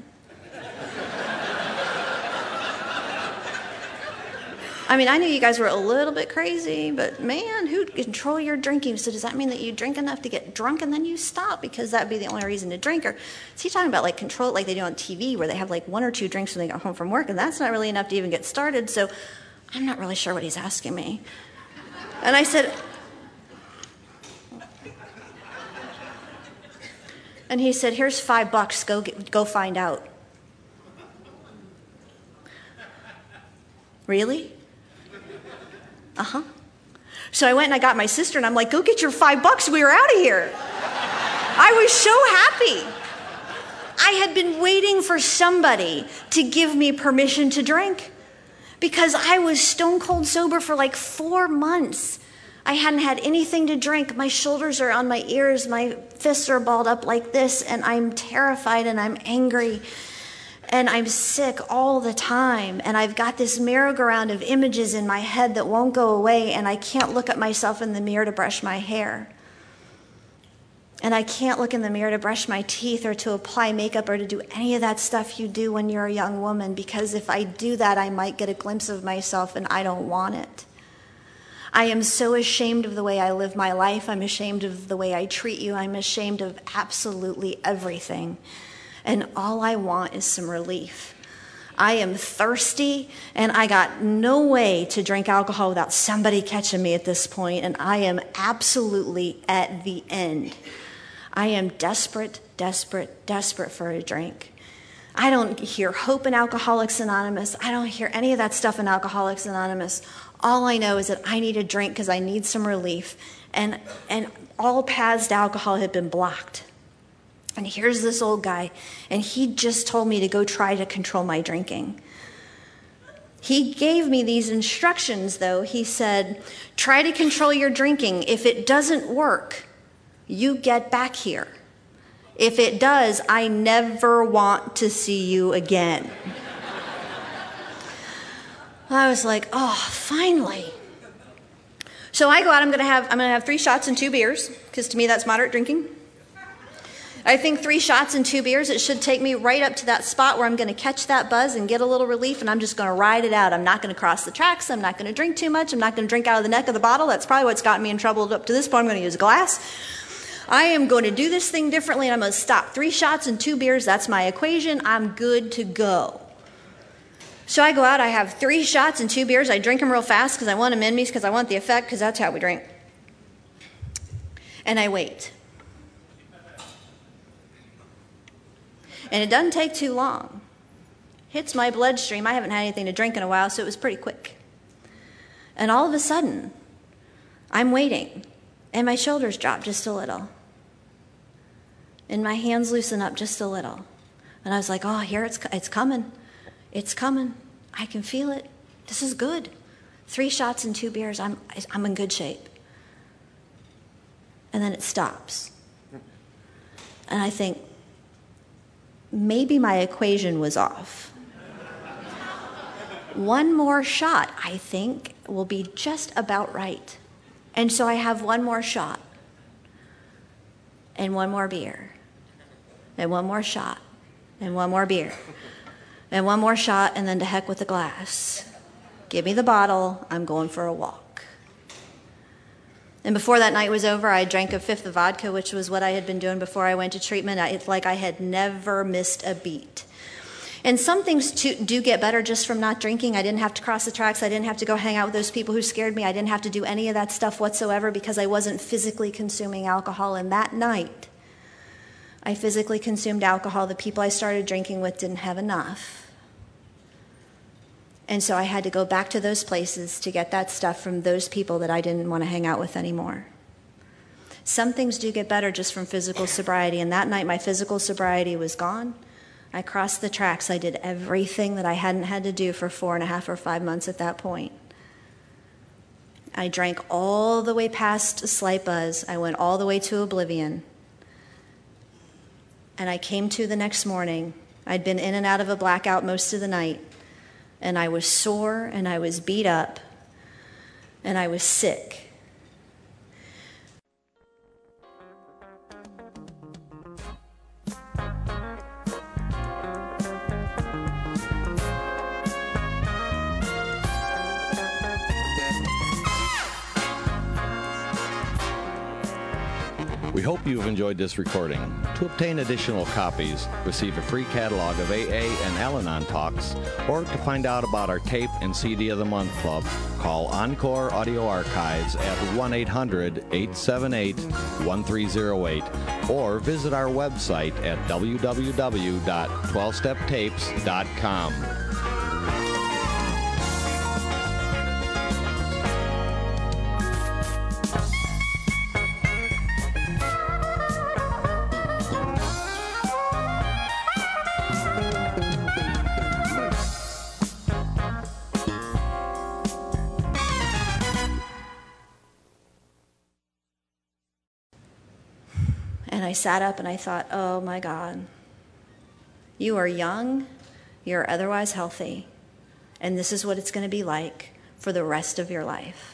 I mean, I knew you guys were a little bit crazy, but man, who'd control your drinking? So does that mean that you drink enough to get drunk and then you stop because that'd be the only reason to drink? Or is he talking about like control like they do on TV where they have like 1 or 2 drinks when they go home from work and that's not really enough to even get started? So I'm not really sure what he's asking me. And I said, and he said, "Here's $5. Go find out." Really? Uh-huh. So I went and I got my sister, and I'm like, go get your $5. We were out of here. I was so happy. I had been waiting for somebody to give me permission to drink because I was stone cold sober for like 4 months. I hadn't had anything to drink. My shoulders are on my ears. My fists are balled up like this, and I'm terrified and I'm angry. And I'm sick all the time. And I've got this merry-go-round of images in my head that won't go away. And I can't look at myself in the mirror to brush my hair. And I can't look in the mirror to brush my teeth or to apply makeup or to do any of that stuff you do when you're a young woman. Because if I do that, I might get a glimpse of myself, and I don't want it. I am so ashamed of the way I live my life. I'm ashamed of the way I treat you. I'm ashamed of absolutely everything. And all I want is some relief. I am thirsty, and I got no way to drink alcohol without somebody catching me at this point, and I am absolutely at the end. I am desperate, desperate, desperate for a drink. I don't hear hope in Alcoholics Anonymous. I don't hear any of that stuff in Alcoholics Anonymous. All I know is that I need a drink because I need some relief, and all paths to alcohol had been blocked. And here's this old guy, and he just told me to go try to control my drinking. He gave me these instructions, though. He said, try to control your drinking. If it doesn't work, you get back here. If it does, I never want to see you again. I was like, oh, finally. So I go out, I'm gonna have 3 shots and 2 beers, because to me that's moderate drinking. I think 3 shots and 2 beers, it should take me right up to that spot where I'm going to catch that buzz and get a little relief, and I'm just going to ride it out. I'm not going to cross the tracks. I'm not going to drink too much. I'm not going to drink out of the neck of the bottle. That's probably what's gotten me in trouble up to this point. I'm going to use a glass. I am going to do this thing differently, and I'm going to stop. 3 shots and 2 beers, that's my equation. I'm good to go. So I go out, I have 3 shots and 2 beers. I drink them real fast because I want them in me, because I want the effect, because that's how we drink. And I wait. And it doesn't take too long. Hits my bloodstream. I haven't had anything to drink in a while, so it was pretty quick. And all of a sudden, I'm waiting, and my shoulders drop just a little. And my hands loosen up just a little. And I was like, oh, here it's coming. It's coming. I can feel it. This is good. 3 shots and 2 beers. I'm in good shape. And then it stops. And I think, maybe my equation was off. 1 more shot, I think, will be just about right. And so I have 1 more shot, and 1 more beer, and 1 more shot, and 1 more beer, and 1 more shot, and then to heck with the glass. Give me the bottle, I'm going for a walk. And before that night was over, I drank a 5th of vodka, which was what I had been doing before I went to treatment. It's like I had never missed a beat. And some things do get better just from not drinking. I didn't have to cross the tracks. I didn't have to go hang out with those people who scared me. I didn't have to do any of that stuff whatsoever because I wasn't physically consuming alcohol. And that night, I physically consumed alcohol. The people I started drinking with didn't have enough. And so I had to go back to those places to get that stuff from those people that I didn't want to hang out with anymore. Some things do get better just from physical sobriety, and that night my physical sobriety was gone. I crossed the tracks. I did everything that I hadn't had to do for 4.5 or 5 months at that point. I drank all the way past a slight buzz. I went all the way to oblivion. And I came to the next morning. I'd been in and out of a blackout most of the night. And I was sore, and I was beat up, and I was sick. We hope you've enjoyed this recording. To obtain additional copies, receive a free catalog of AA and Al-Anon talks, or to find out about our Tape and CD of the Month Club, call Encore Audio Archives at 1-800-878-1308, or visit our website at www.12steptapes.com. And I sat up and I thought, oh my God, you are young, you're otherwise healthy, and this is what it's going to be like for the rest of your life.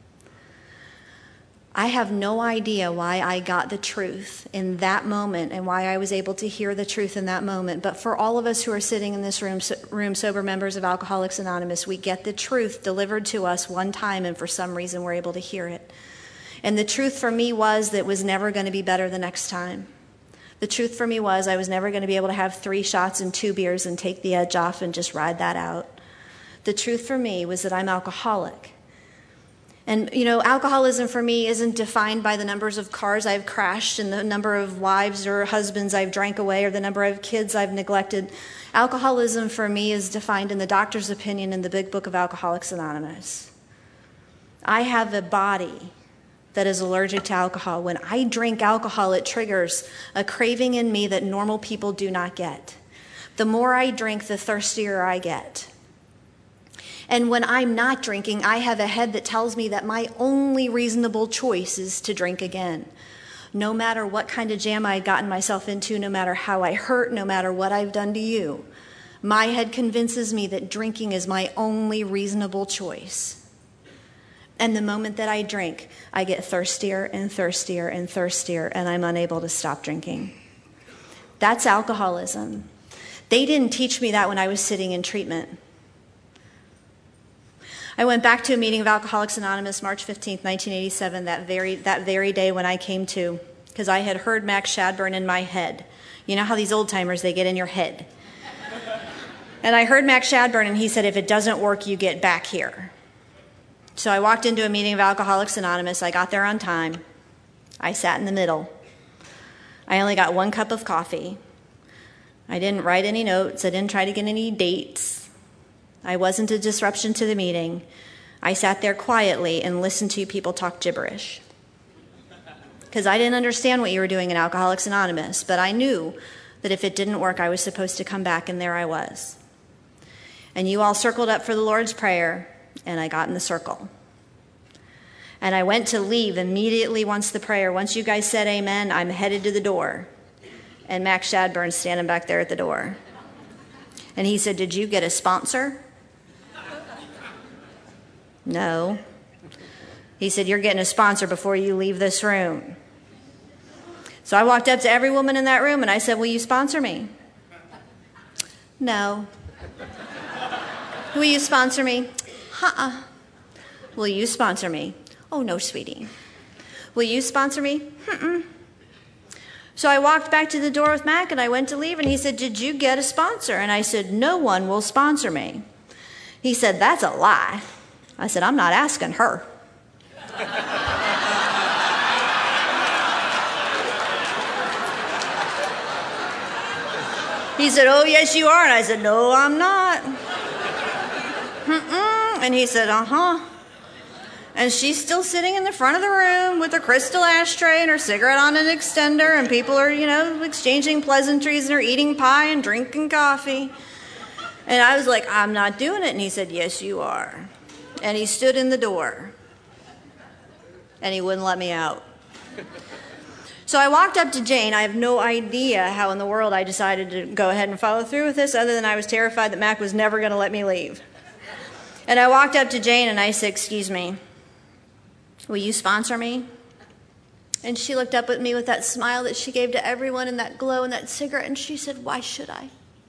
I have no idea why I got the truth in that moment and why I was able to hear the truth in that moment. But for all of us who are sitting in this room, sober members of Alcoholics Anonymous, we get the truth delivered to us one time, and for some reason we're able to hear it. And the truth for me was that it was never going to be better the next time. The truth for me was I was never going to be able to have 3 shots and 2 beers and take the edge off and just ride that out. The truth for me was that I'm alcoholic. And, alcoholism for me isn't defined by the numbers of cars I've crashed and the number of wives or husbands I've drank away or the number of kids I've neglected. Alcoholism for me is defined in the doctor's opinion in the Big Book of Alcoholics Anonymous. I have a body that is allergic to alcohol. When I drink alcohol, it triggers a craving in me that normal people do not get. The more I drink, the thirstier I get. And when I'm not drinking, I have a head that tells me that my only reasonable choice is to drink again. No matter what kind of jam I've gotten myself into, no matter how I hurt, no matter what I've done to you, my head convinces me that drinking is my only reasonable choice. And the moment that I drink, I get thirstier and thirstier and thirstier, and I'm unable to stop drinking. That's alcoholism. They didn't teach me that when I was sitting in treatment. I went back to a meeting of Alcoholics Anonymous March 15th, 1987, that very day when I came to, because I had heard Max Shadburn in my head. You know how these old-timers, they get in your head. And I heard Max Shadburn, and he said, if it doesn't work, you get back here. So I walked into a meeting of Alcoholics Anonymous. I got there on time. I sat in the middle. I only got 1 cup of coffee. I didn't write any notes. I didn't try to get any dates. I wasn't a disruption to the meeting. I sat there quietly and listened to people talk gibberish. Because I didn't understand what you were doing in Alcoholics Anonymous, but I knew that if it didn't work, I was supposed to come back, and there I was. And you all circled up for the Lord's Prayer, and I got in the circle. And I went to leave immediately once you guys said amen, I'm headed to the door. And Max Shadburn's standing back there at the door. And he said, did you get a sponsor? No. He said, you're getting a sponsor before you leave this room. So I walked up to every woman in that room and I said, will you sponsor me? No. Will you sponsor me? Will you sponsor me? Oh, no, sweetie. Will you sponsor me? So I walked back to the door with Mac and I went to leave and he said, did you get a sponsor? And I said, no one will sponsor me. He said, that's a lie. I said, I'm not asking her. He said, oh, yes, you are. And I said, no, I'm not. And he said, uh-huh. And she's still sitting in the front of the room with her crystal ashtray and her cigarette on an extender, and people are, exchanging pleasantries, and are eating pie and drinking coffee. And I was like, I'm not doing it. And he said, yes, you are. And he stood in the door. And he wouldn't let me out. So I walked up to Jane. I have no idea how in the world I decided to go ahead and follow through with this, other than I was terrified that Mac was never going to let me leave. And I walked up to Jane and I said, excuse me, will you sponsor me? And she looked up at me with that smile that she gave to everyone and that glow and that cigarette, and she said, why should I?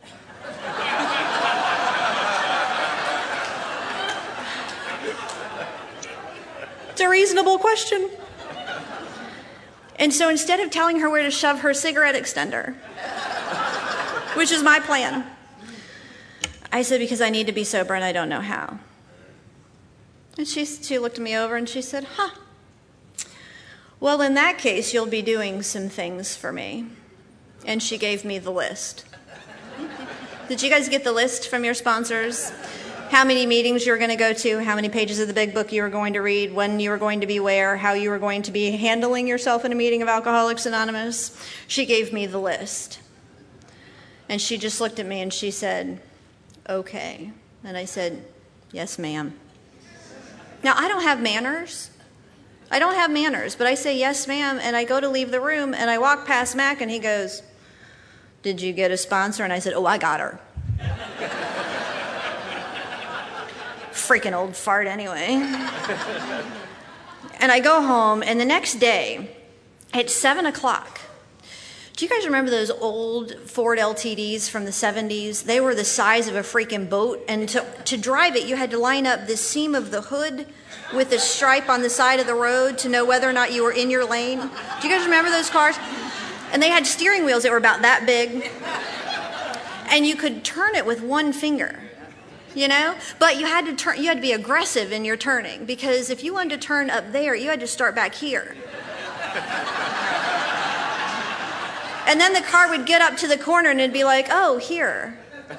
It's a reasonable question. And so instead of telling her where to shove her cigarette extender, which is my plan, I said, because I need to be sober and I don't know how. And she looked me over and she said, well, in that case, you'll be doing some things for me. And she gave me the list. Did you guys get the list from your sponsors? How many meetings you were going to go to, how many pages of the big book you were going to read, when you were going to be where, how you were going to be handling yourself in a meeting of Alcoholics Anonymous? She gave me the list. And she just looked at me and she said, okay. And I said, yes, ma'am. Now, I don't have manners. I don't have manners, but I say, yes, ma'am, and I go to leave the room, and I walk past Mac, and he goes, did you get a sponsor? And I said, oh, I got her. Freaking old fart anyway. And I go home, and the next day, it's 7 o'clock. Do you guys remember those old Ford LTDs from the 70s? They were the size of a freaking boat, and to drive it, you had to line up the seam of the hood with a stripe on the side of the road to know whether or not you were in your lane. Do you guys remember those cars? And they had steering wheels that were about that big. And you could turn it with one finger, you know? But you had to be aggressive in your turning, because if you wanted to turn up there, you had to start back here. And then the car would get up to the corner and it'd be like, oh, here.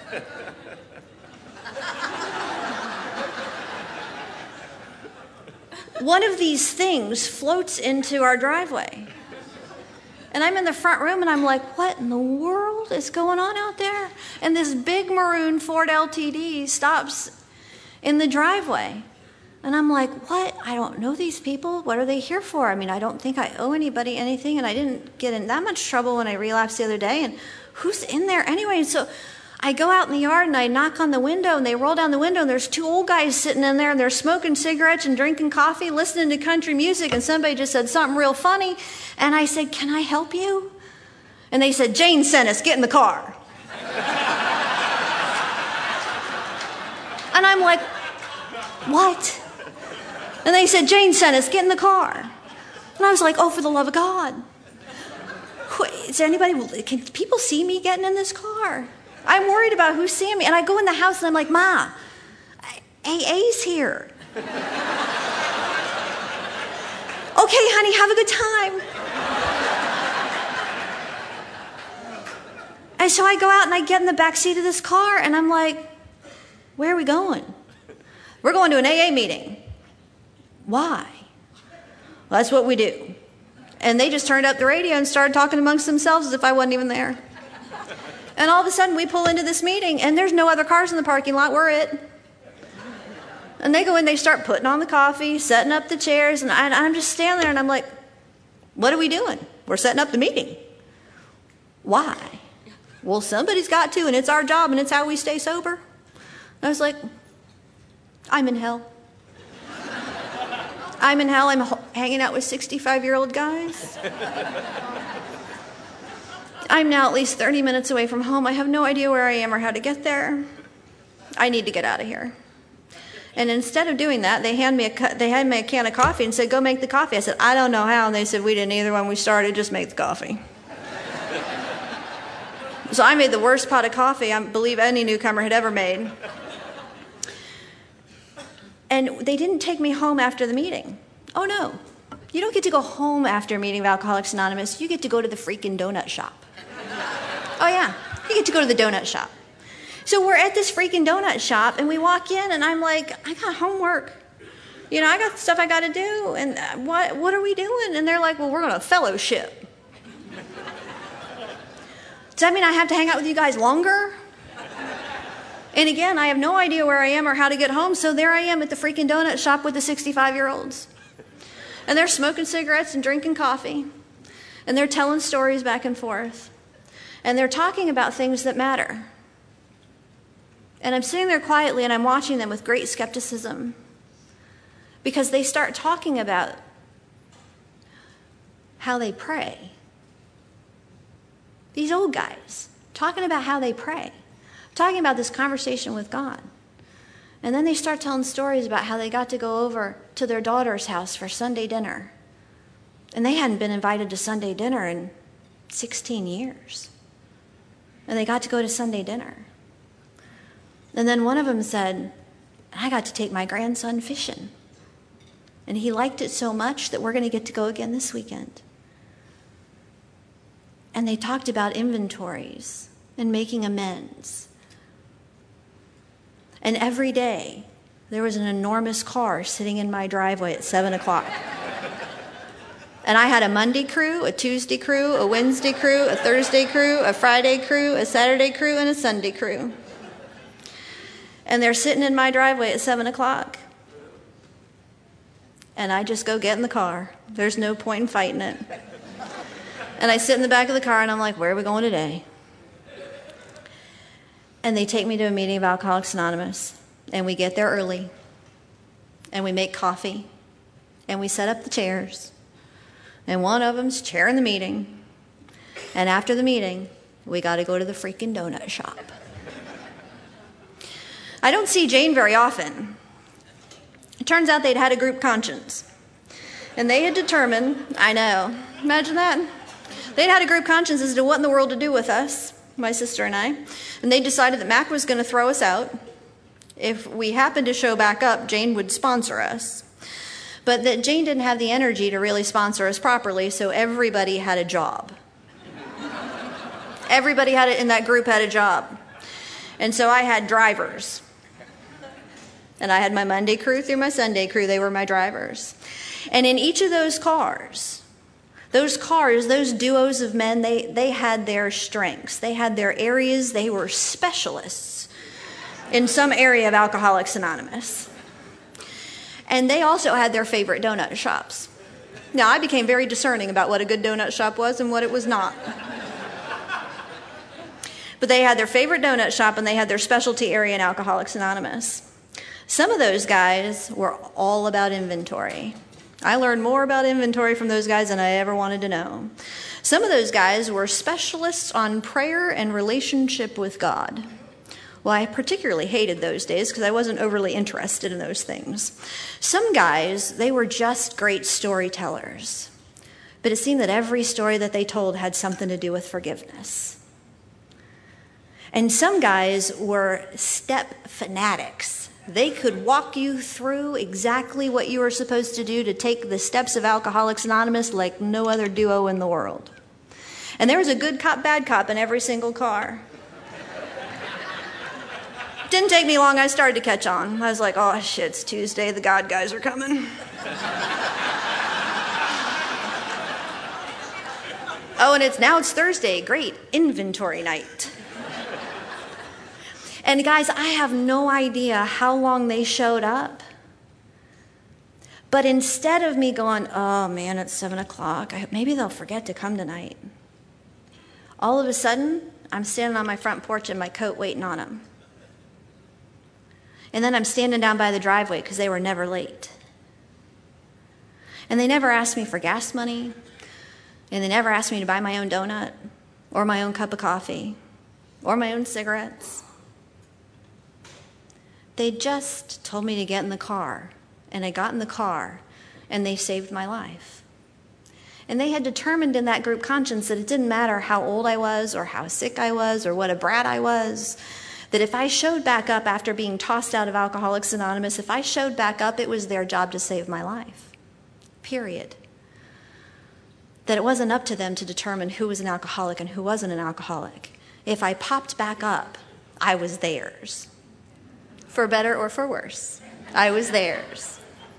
One of these things floats into our driveway. And I'm in the front room and I'm like, what in the world is going on out there? And this big maroon Ford LTD stops in the driveway. And I'm like, what? I don't know these people. What are they here for? I mean, I don't think I owe anybody anything, and I didn't get in that much trouble when I relapsed the other day. And who's in there anyway? And so I go out in the yard and I knock on the window, and they roll down the window, and there's two old guys sitting in there, and they're smoking cigarettes and drinking coffee, listening to country music, and somebody just said something real funny. And I said, can I help you? And they said, Jane sent us, get in the car. And I'm like, what? And they said, Jane sent us, get in the car. And I was like, oh, for the love of God. Is there anybody, can people see me getting in this car? I'm worried about who's seeing me. And I go in the house and I'm like, Ma, AA's here. Okay, honey, have a good time. And so I go out and I get in the back seat of this car and I'm like, where are we going? We're going to an AA meeting. Why? Well, that's what we do. And they just turned up the radio and started talking amongst themselves as if I wasn't even there. And all of a sudden we pull into this meeting and there's no other cars in the parking lot. We're it. And they go in, they start putting on the coffee, setting up the chairs, and I'm just standing there and I'm like, what are we doing? We're setting up the meeting. Why? Well, somebody's got to, and it's our job, and it's how we stay sober. And I was like, I'm in hell. I'm in hell. I'm hanging out with 65-year-old guys. I'm now at least 30 minutes away from home. I have no idea where I am or how to get there. I need to get out of here. And instead of doing that, they handed me a can of coffee and said, go make the coffee. I said, I don't know how. And they said, we didn't either when we started. Just make the coffee. So I made the worst pot of coffee I believe any newcomer had ever made. And they didn't take me home after the meeting. Oh, no. You don't get to go home after a meeting of Alcoholics Anonymous. You get to go to the freaking donut shop. Oh, yeah. You get to go to the donut shop. So we're at this freaking donut shop, and we walk in, and I'm like, I got homework. You know, I got stuff I got to do, and what are we doing? And they're like, well, we're going to fellowship. Does that mean I have to hang out with you guys longer? And again, I have no idea where I am or how to get home, so there I am at the freaking donut shop with the 65-year-olds. And they're smoking cigarettes and drinking coffee. And they're telling stories back and forth. And they're talking about things that matter. And I'm sitting there quietly and I'm watching them with great skepticism. Because they start talking about how they pray. These old guys, talking about how they pray. Talking about this conversation with God. And then they start telling stories about how they got to go over to their daughter's house for Sunday dinner. And they hadn't been invited to Sunday dinner in 16 years. And they got to go to Sunday dinner. And then one of them said, I got to take my grandson fishing. And he liked it so much that we're going to get to go again this weekend. And they talked about inventories and making amends. And every day, there was an enormous car sitting in my driveway at 7 o'clock. And I had a Monday crew, a Tuesday crew, a Wednesday crew, a Thursday crew, a Friday crew, a Saturday crew, and a Sunday crew. And they're sitting in my driveway at 7 o'clock. And I just go get in the car. There's no point in fighting it. And I sit in the back of the car and I'm like, where are we going today? And they take me to a meeting of Alcoholics Anonymous. And we get there early. And we make coffee. And we set up the chairs. And one of them's chairing the meeting. And after the meeting, we got to go to the freaking donut shop. I don't see Jane very often. It turns out they'd had a group conscience. And they had determined, I know, imagine that. They'd had a group conscience as to what in the world to do with us, my sister and I. And they decided that Mac was going to throw us out. If we happened to show back up, Jane would sponsor us. But that Jane didn't have the energy to really sponsor us properly, so everybody had a job. Everybody in that group had a job. And so I had drivers. And I had my Monday crew through my Sunday crew. They were my drivers. And in each of those cars, those duos of men, they had their strengths. They had their areas. They were specialists in some area of Alcoholics Anonymous. And they also had their favorite donut shops. Now, I became very discerning about what a good donut shop was and what it was not. But they had their favorite donut shop and they had their specialty area in Alcoholics Anonymous. Some of those guys were all about inventory. I learned more about inventory from those guys than I ever wanted to know. Some of those guys were specialists on prayer and relationship with God. Well, I particularly hated those days because I wasn't overly interested in those things. Some guys, they were just great storytellers. But it seemed that every story that they told had something to do with forgiveness. And some guys were step fanatics. They could walk you through exactly what you were supposed to do to take the steps of Alcoholics Anonymous like no other duo in the world. And there was a good cop, bad cop in every single car. Didn't take me long, I started to catch on. I was like, oh shit, it's Tuesday, the God guys are coming. Oh, and now it's Thursday, great, inventory night. And guys, I have no idea how long they showed up. But instead of me going, oh man, it's 7 o'clock, maybe they'll forget to come tonight. All of a sudden, I'm standing on my front porch in my coat waiting on them. And then I'm standing down by the driveway because they were never late. And they never asked me for gas money. And they never asked me to buy my own donut or my own cup of coffee or my own cigarettes. They just told me to get in the car. And I got in the car and they saved my life. And they had determined in that group conscience that it didn't matter how old I was or how sick I was or what a brat I was, that if I showed back up after being tossed out of Alcoholics Anonymous, if I showed back up, it was their job to save my life. Period. That it wasn't up to them to determine who was an alcoholic and who wasn't an alcoholic. If I popped back up, I was theirs. For better or for worse, I was theirs.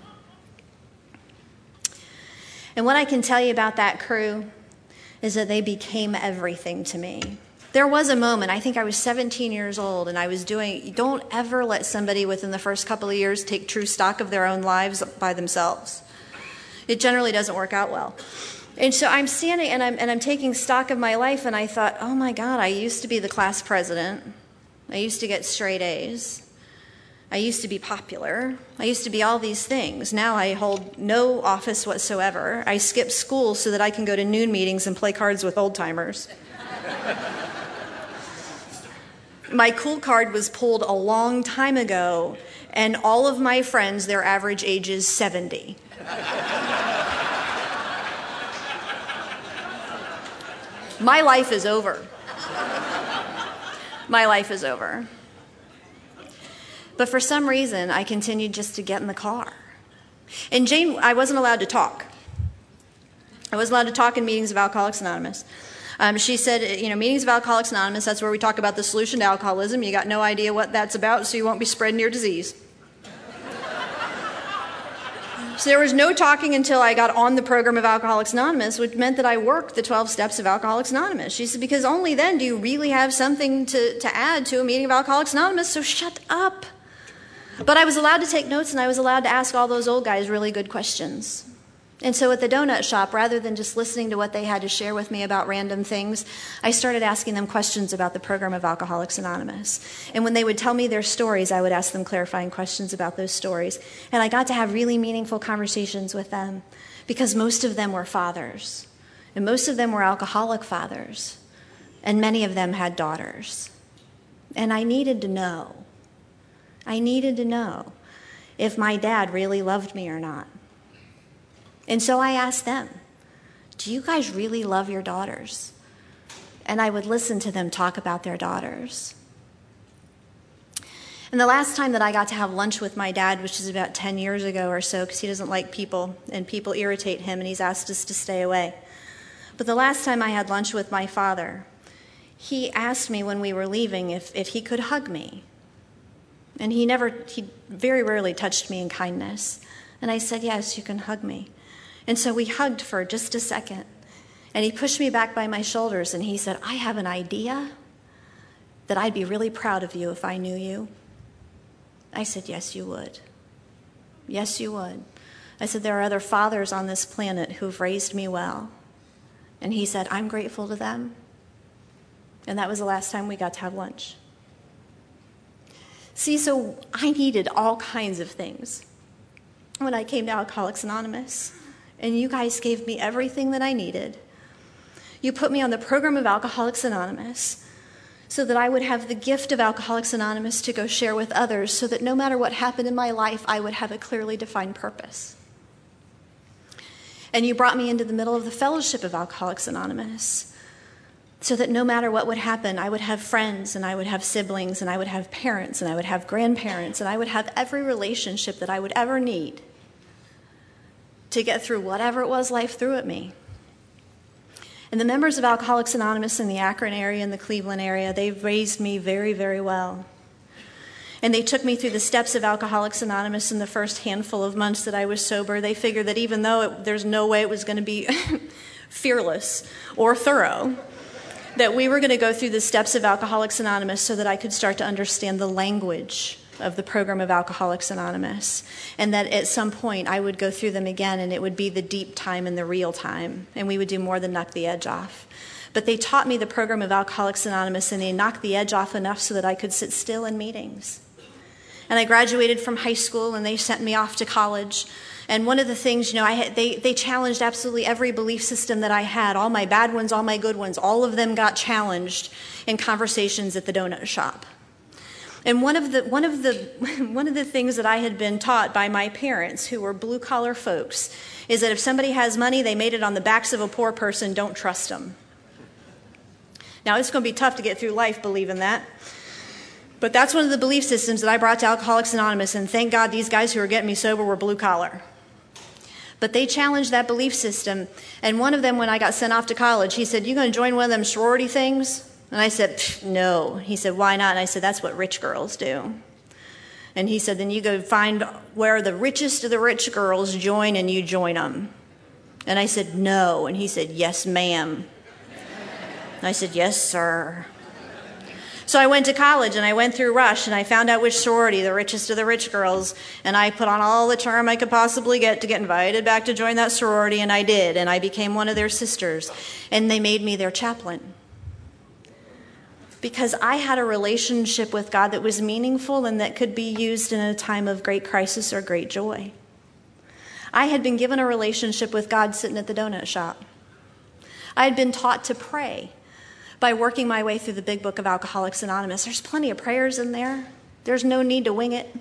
And what I can tell you about that crew is that they became everything to me. There was a moment, I think I was 17 years old, and I was don't ever let somebody within the first couple of years take true stock of their own lives by themselves. It generally doesn't work out well. And so I'm standing and I'm taking stock of my life, and I thought, oh my God, I used to be the class president. I used to get straight A's. I used to be popular. I used to be all these things. Now I hold no office whatsoever. I skip school so that I can go to noon meetings and play cards with old-timers. My cool card was pulled a long time ago, and all of my friends, their average age is 70. My life is over. My life is over. But for some reason, I continued just to get in the car. And Jane, I wasn't allowed to talk. I wasn't allowed to talk in meetings of Alcoholics Anonymous. She said, meetings of Alcoholics Anonymous, that's where we talk about the solution to alcoholism. You got no idea what that's about, so you won't be spreading your disease. So there was no talking until I got on the program of Alcoholics Anonymous, which meant that I worked the 12 steps of Alcoholics Anonymous. She said, because only then do you really have something to add to a meeting of Alcoholics Anonymous, so shut up. But I was allowed to take notes, and I was allowed to ask all those old guys really good questions. And so at the donut shop, rather than just listening to what they had to share with me about random things, I started asking them questions about the program of Alcoholics Anonymous. And when they would tell me their stories, I would ask them clarifying questions about those stories. And I got to have really meaningful conversations with them because most of them were fathers. And most of them were alcoholic fathers. And many of them had daughters. And I needed to know. I needed to know if my dad really loved me or not. And so I asked them, do you guys really love your daughters? And I would listen to them talk about their daughters. And the last time that I got to have lunch with my dad, which is about 10 years ago or so, because he doesn't like people, and people irritate him, and he's asked us to stay away. But the last time I had lunch with my father, he asked me when we were leaving if he could hug me. And he very rarely touched me in kindness. And I said, yes, you can hug me. And so we hugged for just a second. And he pushed me back by my shoulders and he said, I have an idea that I'd be really proud of you if I knew you. I said, yes, you would. Yes, you would. I said, there are other fathers on this planet who've raised me well. And he said, I'm grateful to them. And that was the last time we got to have lunch. See, so I needed all kinds of things when I came to Alcoholics Anonymous. And you guys gave me everything that I needed. You put me on the program of Alcoholics Anonymous so that I would have the gift of Alcoholics Anonymous to go share with others so that no matter what happened in my life, I would have a clearly defined purpose. And you brought me into the middle of the fellowship of Alcoholics Anonymous so that no matter what would happen, I would have friends and I would have siblings and I would have parents and I would have grandparents and I would have every relationship that I would ever need to get through whatever it was life threw at me. And the members of Alcoholics Anonymous in the Akron area and the Cleveland area, they've raised me very, very well. And they took me through the steps of Alcoholics Anonymous in the first handful of months that I was sober. They figured that even though there's no way it was going to be fearless or thorough, that we were going to go through the steps of Alcoholics Anonymous so that I could start to understand the language of the program of Alcoholics Anonymous, and that at some point I would go through them again and it would be the deep time and the real time, and we would do more than knock the edge off. But they taught me the program of Alcoholics Anonymous, and they knocked the edge off enough so that I could sit still in meetings. And I graduated from high school, and they sent me off to college. And one of the things, they challenged absolutely every belief system that I had, all my bad ones, all my good ones, all of them got challenged in conversations at the donut shop. And one of the things that I had been taught by my parents, who were blue-collar folks, is that if somebody has money, they made it on the backs of a poor person, don't trust them. Now, it's going to be tough to get through life believing that. But that's one of the belief systems that I brought to Alcoholics Anonymous, and thank God these guys who were getting me sober were blue-collar. But they challenged that belief system, and one of them, when I got sent off to college, he said, you going to join one of them sorority things? And I said, no. He said, why not? And I said, that's what rich girls do. And he said, then you go find where the richest of the rich girls join and you join them. And I said, no. And he said, yes, ma'am. And I said, yes, sir. So I went to college and I went through Rush and I found out which sorority, the richest of the rich girls, and I put on all the charm I could possibly get to get invited back to join that sorority, and I did, and I became one of their sisters, and they made me their chaplain. Because I had a relationship with God that was meaningful and that could be used in a time of great crisis or great joy. I had been given a relationship with God sitting at the donut shop. I had been taught to pray by working my way through the big book of Alcoholics Anonymous. There's plenty of prayers in there. There's no need to wing it.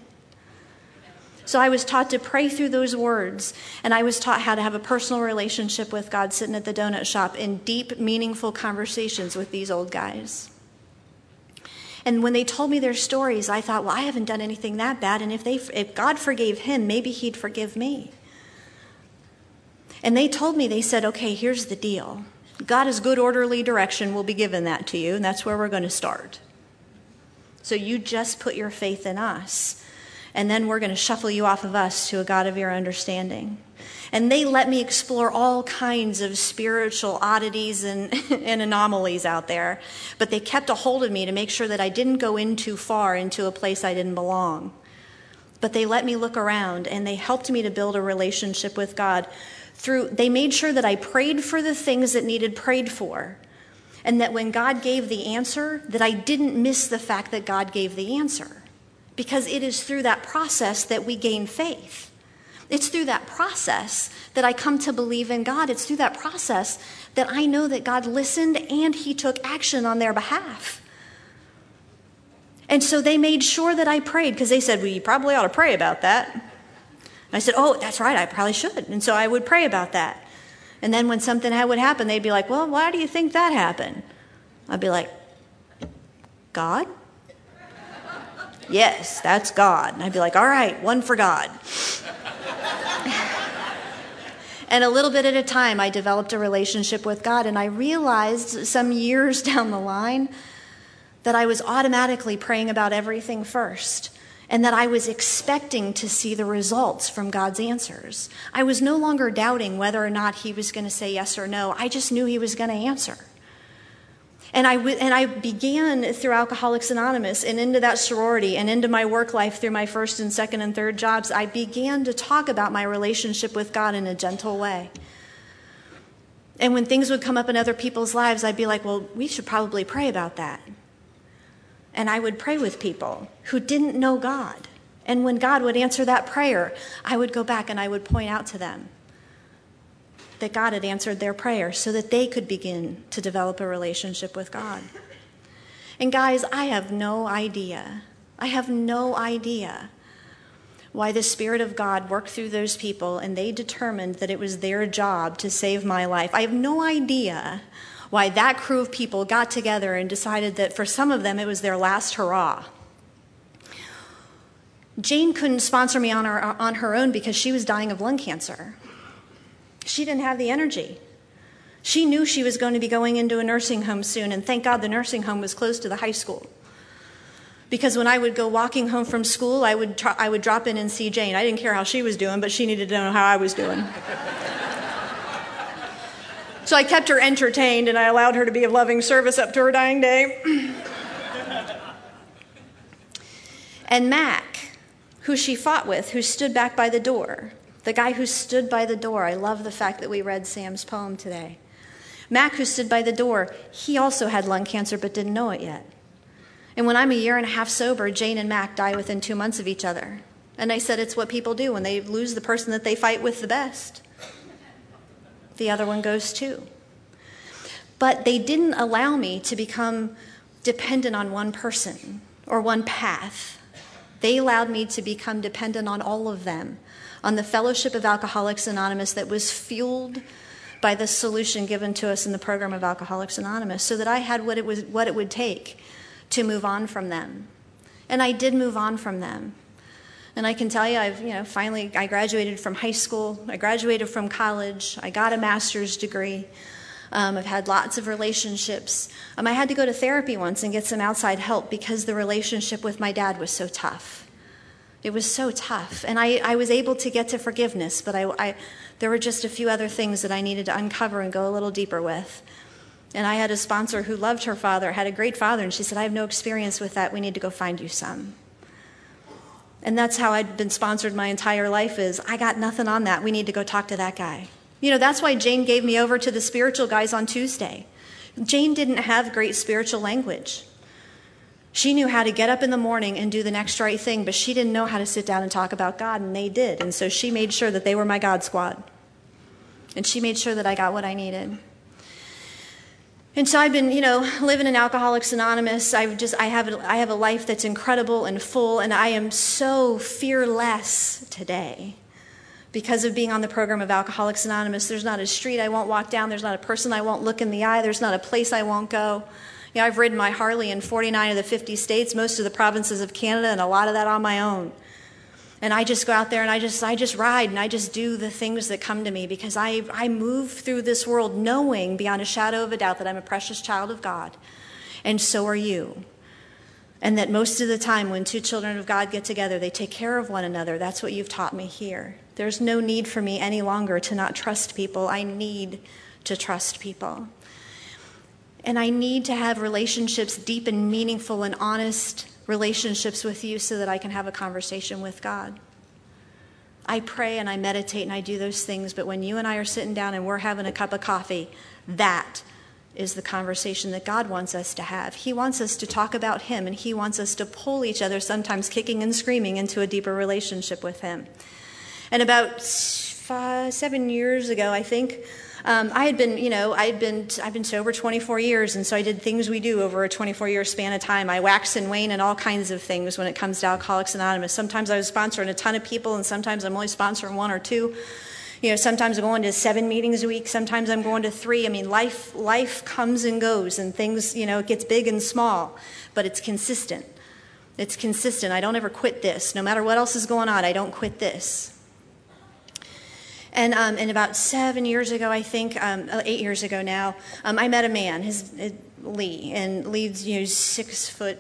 So I was taught to pray through those words, and I was taught how to have a personal relationship with God sitting at the donut shop in deep, meaningful conversations with these old guys. And when they told me their stories, I thought, well, I haven't done anything that bad, and if God forgave him, maybe he'd forgive me. And they told me, they said, okay, here's the deal. God is good, orderly direction. We'll be giving that to you, and that's where we're going to start. So you just put your faith in us, and then we're going to shuffle you off of us to a God of your understanding. And they let me explore all kinds of spiritual oddities and anomalies out there, but they kept a hold of me to make sure that I didn't go in too far into a place I didn't belong. but they let me look around, and they helped me to build a relationship with God. They made sure that I prayed for the things that needed prayed for, and that when God gave the answer, that I didn't miss the fact that God gave the answer, because it is through that process that we gain faith. It's through that process that I come to believe in God. It's through that process that I know that God listened and he took action on their behalf. And so they made sure that I prayed, because they said, well, you probably ought to pray about that. And I said, oh, that's right, I probably should. And so I would pray about that. And then when something would happen, they'd be like, well, why do you think that happened? I'd be like, God? Yes, that's God. And I'd be like, all right, one for God. And a little bit at a time, I developed a relationship with God, and I realized some years down the line that I was automatically praying about everything first, and that I was expecting to see the results from God's answers. I was no longer doubting whether or not he was going to say yes or no. I just knew he was going to answer. And I began through Alcoholics Anonymous and into that sorority and into my work life through my first and second and third jobs. I began to talk about my relationship with God in a gentle way. And when things would come up in other people's lives, I'd be like, well, we should probably pray about that. And I would pray with people who didn't know God. And when God would answer that prayer, I would go back and I would point out to them that God had answered their prayer so that they could begin to develop a relationship with God. And guys, I have no idea why the Spirit of God worked through those people and they determined that it was their job to save my life. I have no idea why that crew of people got together and decided that for some of them it was their last hurrah. Jane couldn't sponsor me on her own because she was dying of lung cancer. She didn't have the energy. She knew she was going to be going into a nursing home soon, and thank God the nursing home was close to the high school. Because when I would go walking home from school, I would drop in and see Jane. I didn't care how she was doing, but she needed to know how I was doing. So I kept her entertained, and I allowed her to be of loving service up to her dying day. And Mac, who she fought with, who stood back by the door, the guy who stood by the door, I love the fact that we read Sam's poem today. Mac, who stood by the door, he also had lung cancer but didn't know it yet. And when I'm a year and a half sober, Jane and Mac die within 2 months of each other. And I said it's what people do when they lose the person that they fight with the best. The other one goes too. But they didn't allow me to become dependent on one person or one path. They allowed me to become dependent on all of them, on the fellowship of Alcoholics Anonymous that was fueled by the solution given to us in the program of Alcoholics Anonymous, so that I had what it would take to move on from them. And I did move on from them. And I can tell you, finally I graduated from high school, I graduated from college, I got a master's degree. I've had lots of relationships. I had to go to therapy once and get some outside help because the relationship with my dad was so tough. It was so tough. And I was able to get to forgiveness, but there were just a few other things that I needed to uncover and go a little deeper with. And I had a sponsor who loved her father, had a great father, and she said, I have no experience with that. We need to go find you some. And that's how I'd been sponsored my entire life is, I got nothing on that. We need to go talk to that guy. That's why Jane gave me over to the spiritual guys on Tuesday. Jane didn't have great spiritual language. She knew how to get up in the morning and do the next right thing, but she didn't know how to sit down and talk about God, and they did. And so she made sure that they were my God squad. And she made sure that I got what I needed. And so I've been, living in Alcoholics Anonymous. I have a life that's incredible and full, and I am so fearless today because of being on the program of Alcoholics Anonymous. There's not a street I won't walk down. There's not a person I won't look in the eye. There's not a place I won't go. I've ridden my Harley in 49 of the 50 states, most of the provinces of Canada, and a lot of that on my own. And I just go out there and I just ride and I just do the things that come to me because I move through this world knowing beyond a shadow of a doubt that I'm a precious child of God. And so are you. And that most of the time when two children of God get together, they take care of one another. That's what you've taught me here. There's no need for me any longer to not trust people. I need to trust people. And I need to have relationships deep and meaningful and honest relationships with you so that I can have a conversation with God. I pray and I meditate and I do those things, but when you and I are sitting down and we're having a cup of coffee, that is the conversation that God wants us to have. He wants us to talk about him, and he wants us to pull each other, sometimes kicking and screaming, into a deeper relationship with him. And about 7 years ago, I think, I've been sober 24 years, and so I did things we do over a 24-year span of time. I wax and wane in all kinds of things when it comes to Alcoholics Anonymous. Sometimes I was sponsoring a ton of people, and sometimes I'm only sponsoring 1 or 2. Sometimes I'm going to 7 meetings a week. Sometimes I'm going to 3. I mean, life comes and goes, and things, it gets big and small, but it's consistent. It's consistent. I don't ever quit this. No matter what else is going on, I don't quit this. And about 7 years ago, I think, 8 years ago now, I met a man, Lee, and Lee's 6'2",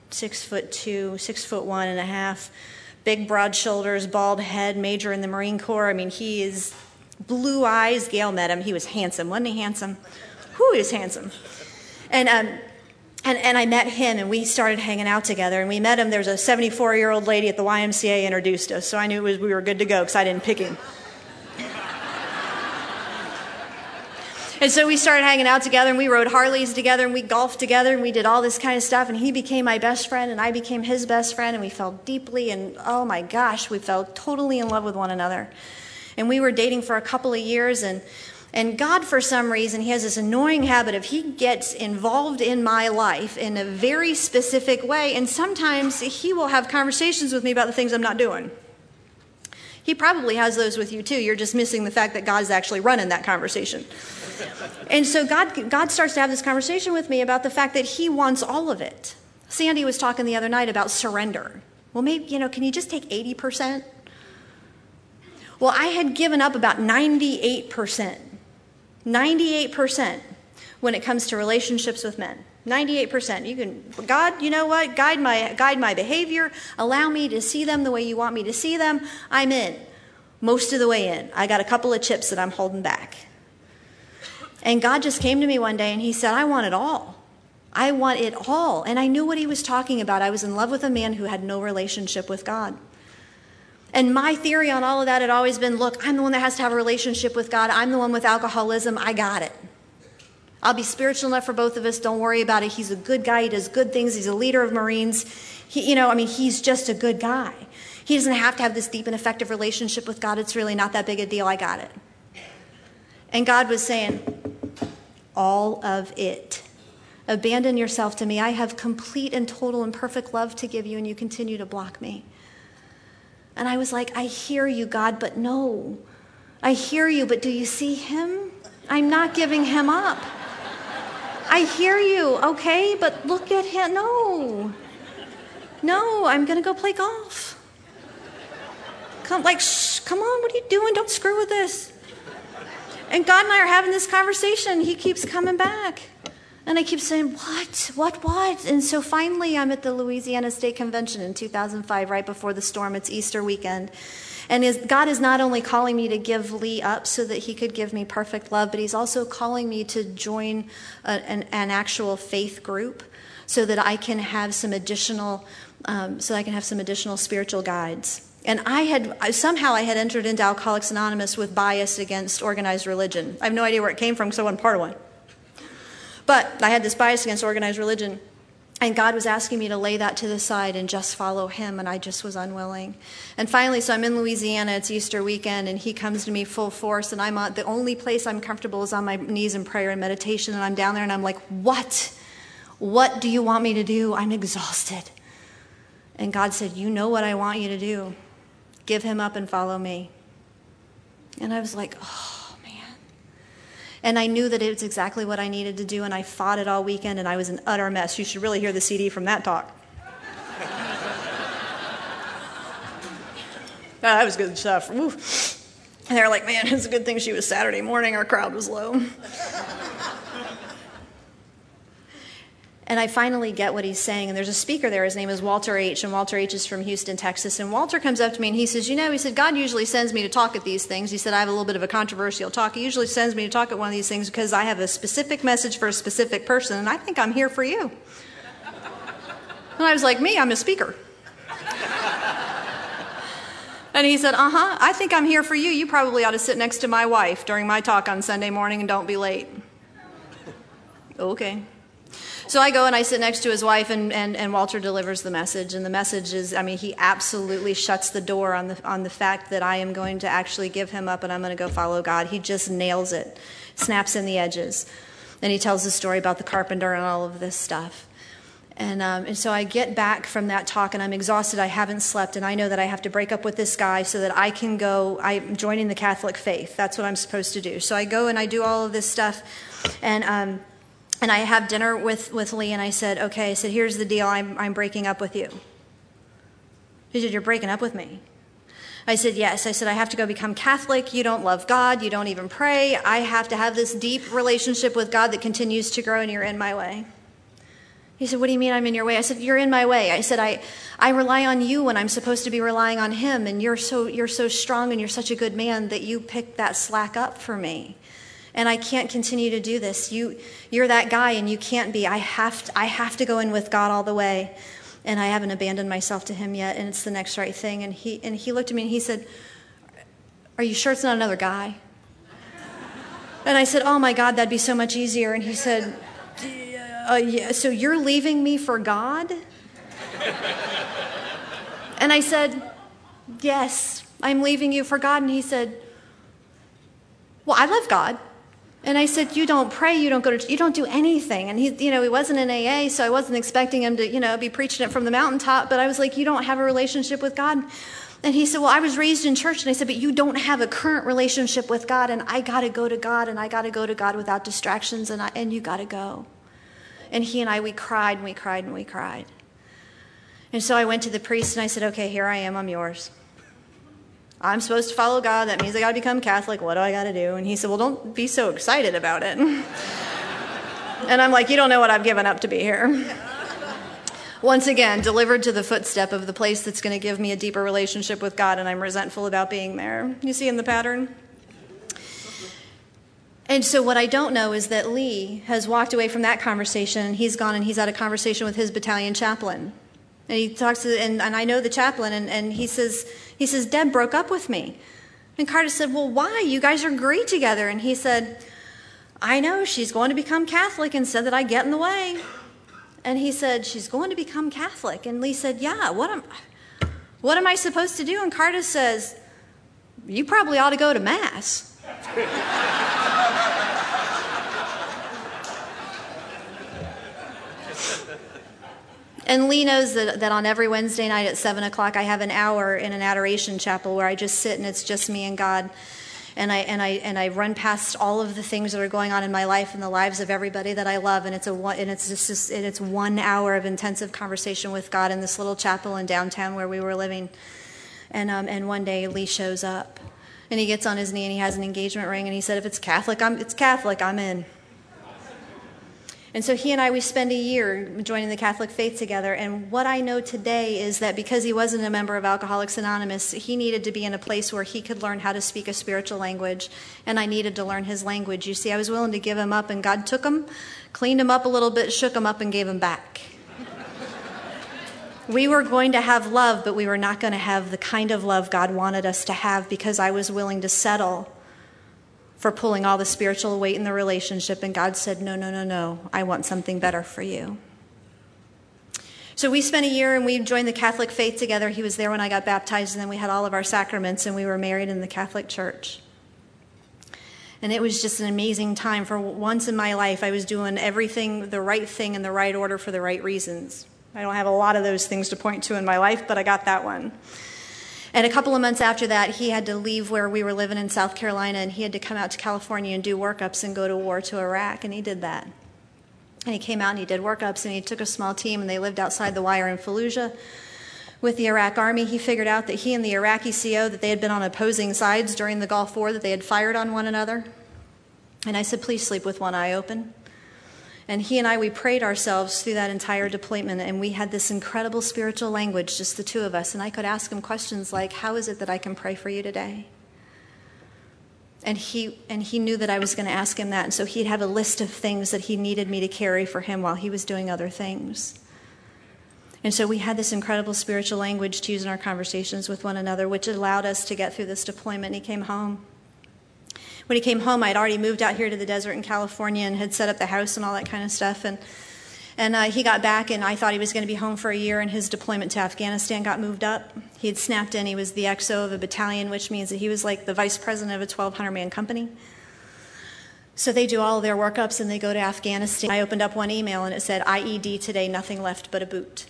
6'1.5", big broad shoulders, bald head, major in the Marine Corps. I mean, he is blue eyes. Gail met him. He was handsome, wasn't he handsome? Whew, he was handsome. And I met him, and we started hanging out together. And we met him. There was a 74-year-old lady at the YMCA introduced us, so I knew we were good to go because I didn't pick him. And so we started hanging out together, and we rode Harleys together, and we golfed together, and we did all this kind of stuff, and he became my best friend, and I became his best friend, and we fell deeply, and oh my gosh, we fell totally in love with one another. And we were dating for a couple of years, and God, for some reason, he has this annoying habit of he gets involved in my life in a very specific way, and sometimes he will have conversations with me about the things I'm not doing. He probably has those with you too. You're just missing the fact that God's actually running that conversation. And so God starts to have this conversation with me about the fact that he wants all of it. Sandy was talking the other night about surrender. Well, maybe, can you just take 80%? Well, I had given up about 98%. 98% when it comes to relationships with men. 98%. God, you know what? Guide my behavior. Allow me to see them the way you want me to see them. I'm in. Most of the way in. I got a couple of chips that I'm holding back. And God just came to me one day and he said, I want it all. I want it all. And I knew what he was talking about. I was in love with a man who had no relationship with God. And my theory on all of that had always been, look, I'm the one that has to have a relationship with God. I'm the one with alcoholism. I got it. I'll be spiritual enough for both of us. Don't worry about it. He's a good guy. He does good things. He's a leader of Marines. He's just a good guy. He doesn't have to have this deep and effective relationship with God. It's really not that big a deal. I got it. And God was saying, all of it. Abandon yourself to me. I have complete and total and perfect love to give you, and you continue to block me. And I was like, I hear you, God, but no. I hear you, but do you see him? I'm not giving him up. I hear you, okay, but look at him. No, I'm going to go play golf. Come on, what are you doing? Don't screw with this. And God and I are having this conversation. He keeps coming back. And I keep saying, what? And so finally I'm at the Louisiana State Convention in 2005, right before the storm. It's Easter weekend. And God is not only calling me to give Lee up so that he could give me perfect love, but he's also calling me to join an actual faith group so that I can have some additional spiritual guides. And I had entered into Alcoholics Anonymous with bias against organized religion. I have no idea where it came from because I wasn't part of one. But I had this bias against organized religion. And God was asking me to lay that to the side and just follow him, and I just was unwilling. And finally, so I'm in Louisiana, it's Easter weekend, and he comes to me full force, and the only place I'm comfortable is on my knees in prayer and meditation, and I'm down there, and I'm like, what? What do you want me to do? I'm exhausted. And God said, you know what I want you to do. Give him up and follow me. And I was like, oh. And I knew that it was exactly what I needed to do, and I fought it all weekend, and I was an utter mess. You should really hear the CD from that talk. That was good stuff. Woo. And they were like, man, it's a good thing she was Saturday morning. Our crowd was low. And I finally get what he's saying. And there's a speaker there. His name is Walter H. And Walter H. is from Houston, Texas. And Walter comes up to me and he says, he said, God usually sends me to talk at these things. He said, I have a little bit of a controversial talk. He usually sends me to talk at one of these things because I have a specific message for a specific person. And I think I'm here for you. And I was like, me, I'm a speaker. And he said, I think I'm here for you. You probably ought to sit next to my wife during my talk on Sunday morning and don't be late. Okay. So I go and I sit next to his wife, and Walter delivers the message. And the message is, he absolutely shuts the door on the fact that I am going to actually give him up and I'm going to go follow God. He just nails it, snaps in the edges. And he tells the story about the carpenter and all of this stuff. And so I get back from that talk, and I'm exhausted. I haven't slept, and I know that I have to break up with this guy so that I can go. I'm joining the Catholic faith. That's what I'm supposed to do. So I go and I do all of this stuff, and I have dinner with Lee, and I said, okay, here's the deal. I'm breaking up with you. He said, you're breaking up with me? I said, yes. I said, I have to go become Catholic. You don't love God. You don't even pray. I have to have this deep relationship with God that continues to grow, and you're in my way. He said, what do you mean I'm in your way? I said, you're in my way. I said, I rely on you when I'm supposed to be relying on him, and you're so strong and you're such a good man that you picked that slack up for me. And I can't continue to do this. You're that guy, and you can't be. I have to go in with God all the way. And I haven't abandoned myself to him yet, and it's the next right thing. And he looked at me and he said, are you sure it's not another guy? And I said, oh my God, that'd be so much easier. And he said, yeah, so you're leaving me for God? And I said, yes, I'm leaving you for God. And he said, well, I love God. And I said, you don't pray, you don't go to, you don't do anything. And he wasn't in AA, so I wasn't expecting him to, be preaching it from the mountaintop. But I was like, you don't have a relationship with God? And he said, well, I was raised in church. And I said, but you don't have a current relationship with God. And I got to go to God, and I got to go to God without distractions. And you got to go. And he and I, we cried and we cried and we cried. And so I went to the priest and I said, okay, here I am, I'm yours. I'm supposed to follow God. That means I got to become Catholic. What do I got to do? And he said, well, don't be so excited about it. And I'm like, you don't know what I've given up to be here. Once again, delivered to the footstep of the place that's going to give me a deeper relationship with God, and I'm resentful about being there. You see in the pattern? And so what I don't know is that Lee has walked away from that conversation, and he's gone and he's had a conversation with his battalion chaplain. And he talks to, and I know the chaplain, and he says, Deb broke up with me. And Carter said, well, why? You guys are great together. And he said, I know, she's going to become Catholic and said that I get in the way. And he said, she's going to become Catholic. And Lee said, yeah, what am I supposed to do? And Carter says, you probably ought to go to Mass. And Lee knows that on every Wednesday night at 7 o'clock, I have an hour in an adoration chapel where I just sit and it's just me and God. And I run past all of the things that are going on in my life and the lives of everybody that I love. And it's 1 hour of intensive conversation with God in this little chapel in downtown where we were living. And one day Lee shows up and he gets on his knee and he has an engagement ring and he said, if it's Catholic, I'm in. And so he and I, we spend a year joining the Catholic faith together. And what I know today is that because he wasn't a member of Alcoholics Anonymous, he needed to be in a place where he could learn how to speak a spiritual language. And I needed to learn his language. You see, I was willing to give him up, and God took him, cleaned him up a little bit, shook him up, and gave him back. We were going to have love, but we were not going to have the kind of love God wanted us to have because I was willing to settle for pulling all the spiritual weight in the relationship. And God said, no, I want something better for you. So we spent a year and we joined the Catholic faith together. He was there when I got baptized, and then we had all of our sacraments, and we were married in the Catholic Church. And it was just an amazing time. For once in my life, I was doing everything, the right thing in the right order for the right reasons. I don't have a lot of those things to point to in my life, but I got that one. And a couple of months after that, he had to leave where we were living in South Carolina, and he had to come out to California and do workups and go to war to Iraq, and he did that. And he came out and he did workups, and he took a small team, and they lived outside the wire in Fallujah with the Iraq army. He figured out that he and the Iraqi CO, that they had been on opposing sides during the Gulf War, that they had fired on one another. And I said, please sleep with one eye open. And he and I, we prayed ourselves through that entire deployment, and we had this incredible spiritual language, just the two of us. And I could ask him questions like, how is it that I can pray for you today? And he knew that I was going to ask him that. And so he'd have a list of things that he needed me to carry for him while he was doing other things. And so we had this incredible spiritual language to use in our conversations with one another, which allowed us to get through this deployment. And he came home. When he came home, I'd already moved out here to the desert in California and had set up the house and all that kind of stuff. And he got back, and I thought he was going to be home for a year, and his deployment to Afghanistan got moved up. He had snapped in. He was the XO of a battalion, which means that he was like the vice president of a 1,200-man company. So they do all of their workups, and they go to Afghanistan. I opened up one email, and it said, IED today, nothing left but a boot.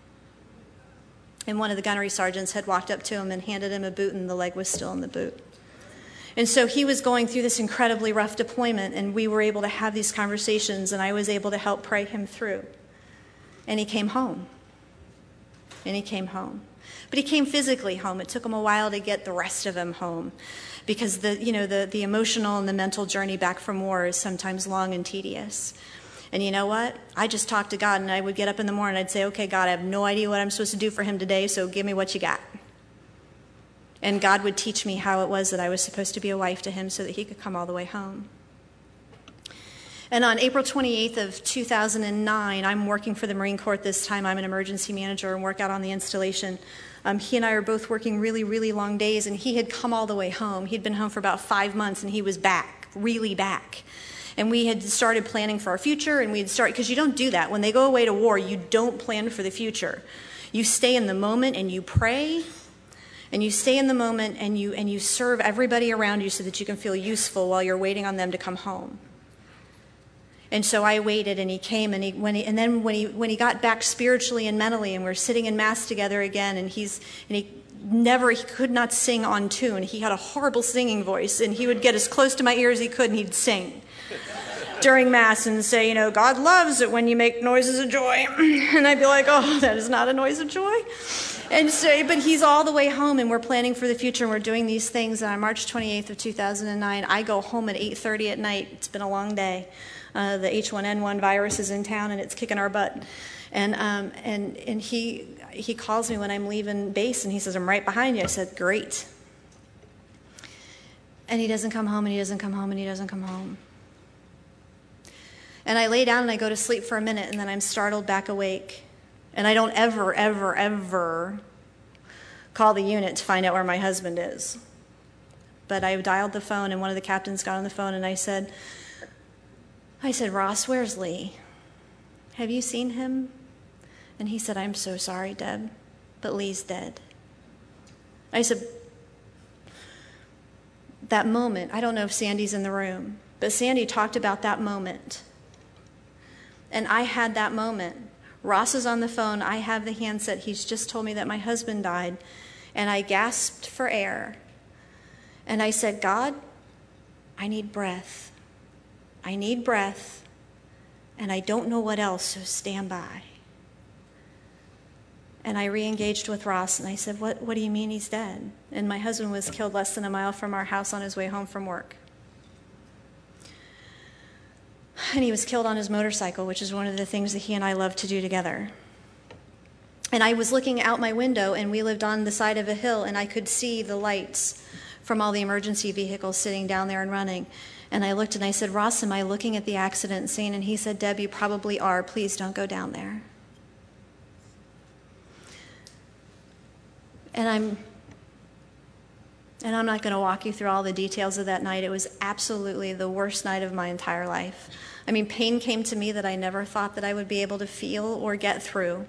And one of the gunnery sergeants had walked up to him and handed him a boot, and the leg was still in the boot. And so he was going through this incredibly rough deployment, and we were able to have these conversations, and I was able to help pray him through. And he came home. And he came home. But he came physically home. It took him a while to get the rest of him home, because the emotional and the mental journey back from war is sometimes long and tedious. And you know what? I just talked to God, and I would get up in the morning, and I'd say, okay, God, I have no idea what I'm supposed to do for him today, so give me what you got. And God would teach me how it was that I was supposed to be a wife to him so that he could come all the way home. And on April 28th of 2009, I'm working for the Marine Corps at this time. I'm an emergency manager and work out on the installation. He and I are both working really, really long days, and he had come all the way home. He'd been home for about 5 months, and he was back, really back. And we had started planning for our future, and we had started, because you don't do that. When they go away to war, you don't plan for the future. You stay in the moment, and you pray, and you stay in the moment, and you serve everybody around you so that you can feel useful while you're waiting on them to come home. And so I waited, and he came, and when he got back spiritually and mentally, and we're sitting in mass together again, and he could not sing on tune. He had a horrible singing voice, and he would get as close to my ear as he could, and he'd sing during mass and say, God loves it when you make noises of joy. And I'd be like, oh, that is not a noise of joy. And so, but he's all the way home, and we're planning for the future, and we're doing these things. And on March 28th of 2009, I go home at 8:30 at night. It's been a long day. The H1N1 virus is in town, and it's kicking our butt. And he calls me when I'm leaving base, and he says, I'm right behind you. I said, great. And he doesn't come home, and he doesn't come home, and he doesn't come home. And I lay down, and I go to sleep for a minute, and then I'm startled back awake. And I don't ever, ever, ever call the unit to find out where my husband is. But I dialed the phone, and one of the captains got on the phone, and I said, Ross, where's Lee? Have you seen him? And he said, I'm so sorry, Deb, but Lee's dead. I said, that moment, I don't know if Sandy's in the room, but Sandy talked about that moment. And I had that moment. Ross is on the phone. I have the handset. He's just told me that my husband died. And I gasped for air. And I said, God, I need breath. I need breath. And I don't know what else, so stand by. And I re-engaged with Ross, and I said, what do you mean he's dead? And my husband was killed less than a mile from our house on his way home from work. And he was killed on his motorcycle, which is one of the things that he and I love to do together. And I was looking out my window, and we lived on the side of a hill, and I could see the lights from all the emergency vehicles sitting down there and running. And I looked, and I said, Ross, am I looking at the accident scene? And he said, Deb, you probably are. Please don't go down there. And I'm not going to walk you through all the details of that night. It was absolutely the worst night of my entire life. I mean, pain came to me that I never thought that I would be able to feel or get through.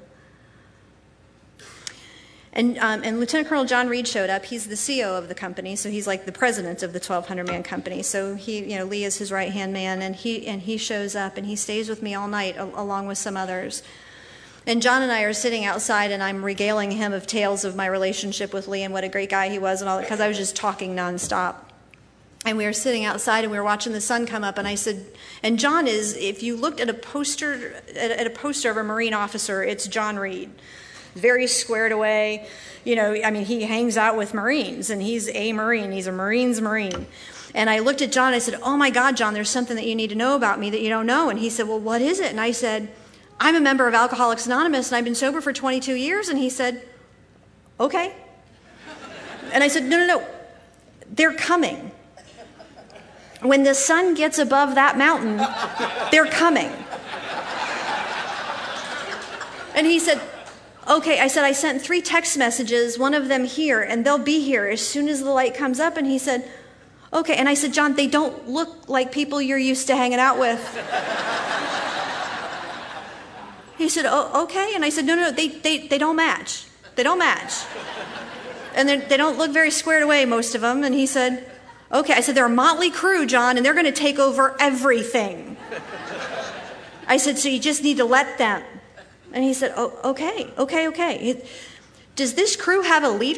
And Lieutenant Colonel John Reed showed up. He's the CEO of the company, so he's like the president of the 1,200-man company. So Lee is his right-hand man, and he shows up, and he stays with me all night along with some others. And John and I are sitting outside, and I'm regaling him of tales of my relationship with Lee and what a great guy he was and all that, because I was just talking nonstop. And we were sitting outside, and we were watching the sun come up, and I said, and John is, if you looked at a poster of a Marine officer, it's John Reed. Very squared away. He hangs out with Marines, and he's a Marine. He's a Marine's Marine. And I looked at John, and I said, oh my God, John, there's something that you need to know about me that you don't know. And he said, well, what is it? And I said, I'm a member of Alcoholics Anonymous, and I've been sober for 22 years. And he said, okay. And I said, no, they're coming. When the sun gets above that mountain, they're coming. And he said, okay, I said, I sent 3 text messages, one of them here, and they'll be here as soon as the light comes up. And he said, okay. And I said, John, they don't look like people you're used to hanging out with. He said, oh, okay. And I said, no, they don't match. They don't match. And they don't look very squared away, most of them. And he said, okay. I said, they're a motley crew, John, and they're going to take over everything. I said, so you just need to let them. And he said, oh, okay. Does this crew have a leader?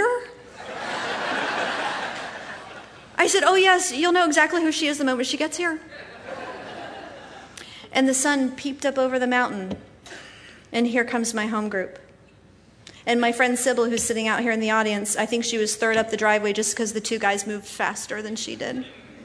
I said, oh, yes, you'll know exactly who she is the moment she gets here. And the sun peeped up over the mountain, and here comes my home group. And my friend Sybil, who's sitting out here in the audience, I think she was third up the driveway just because the 2 guys moved faster than she did.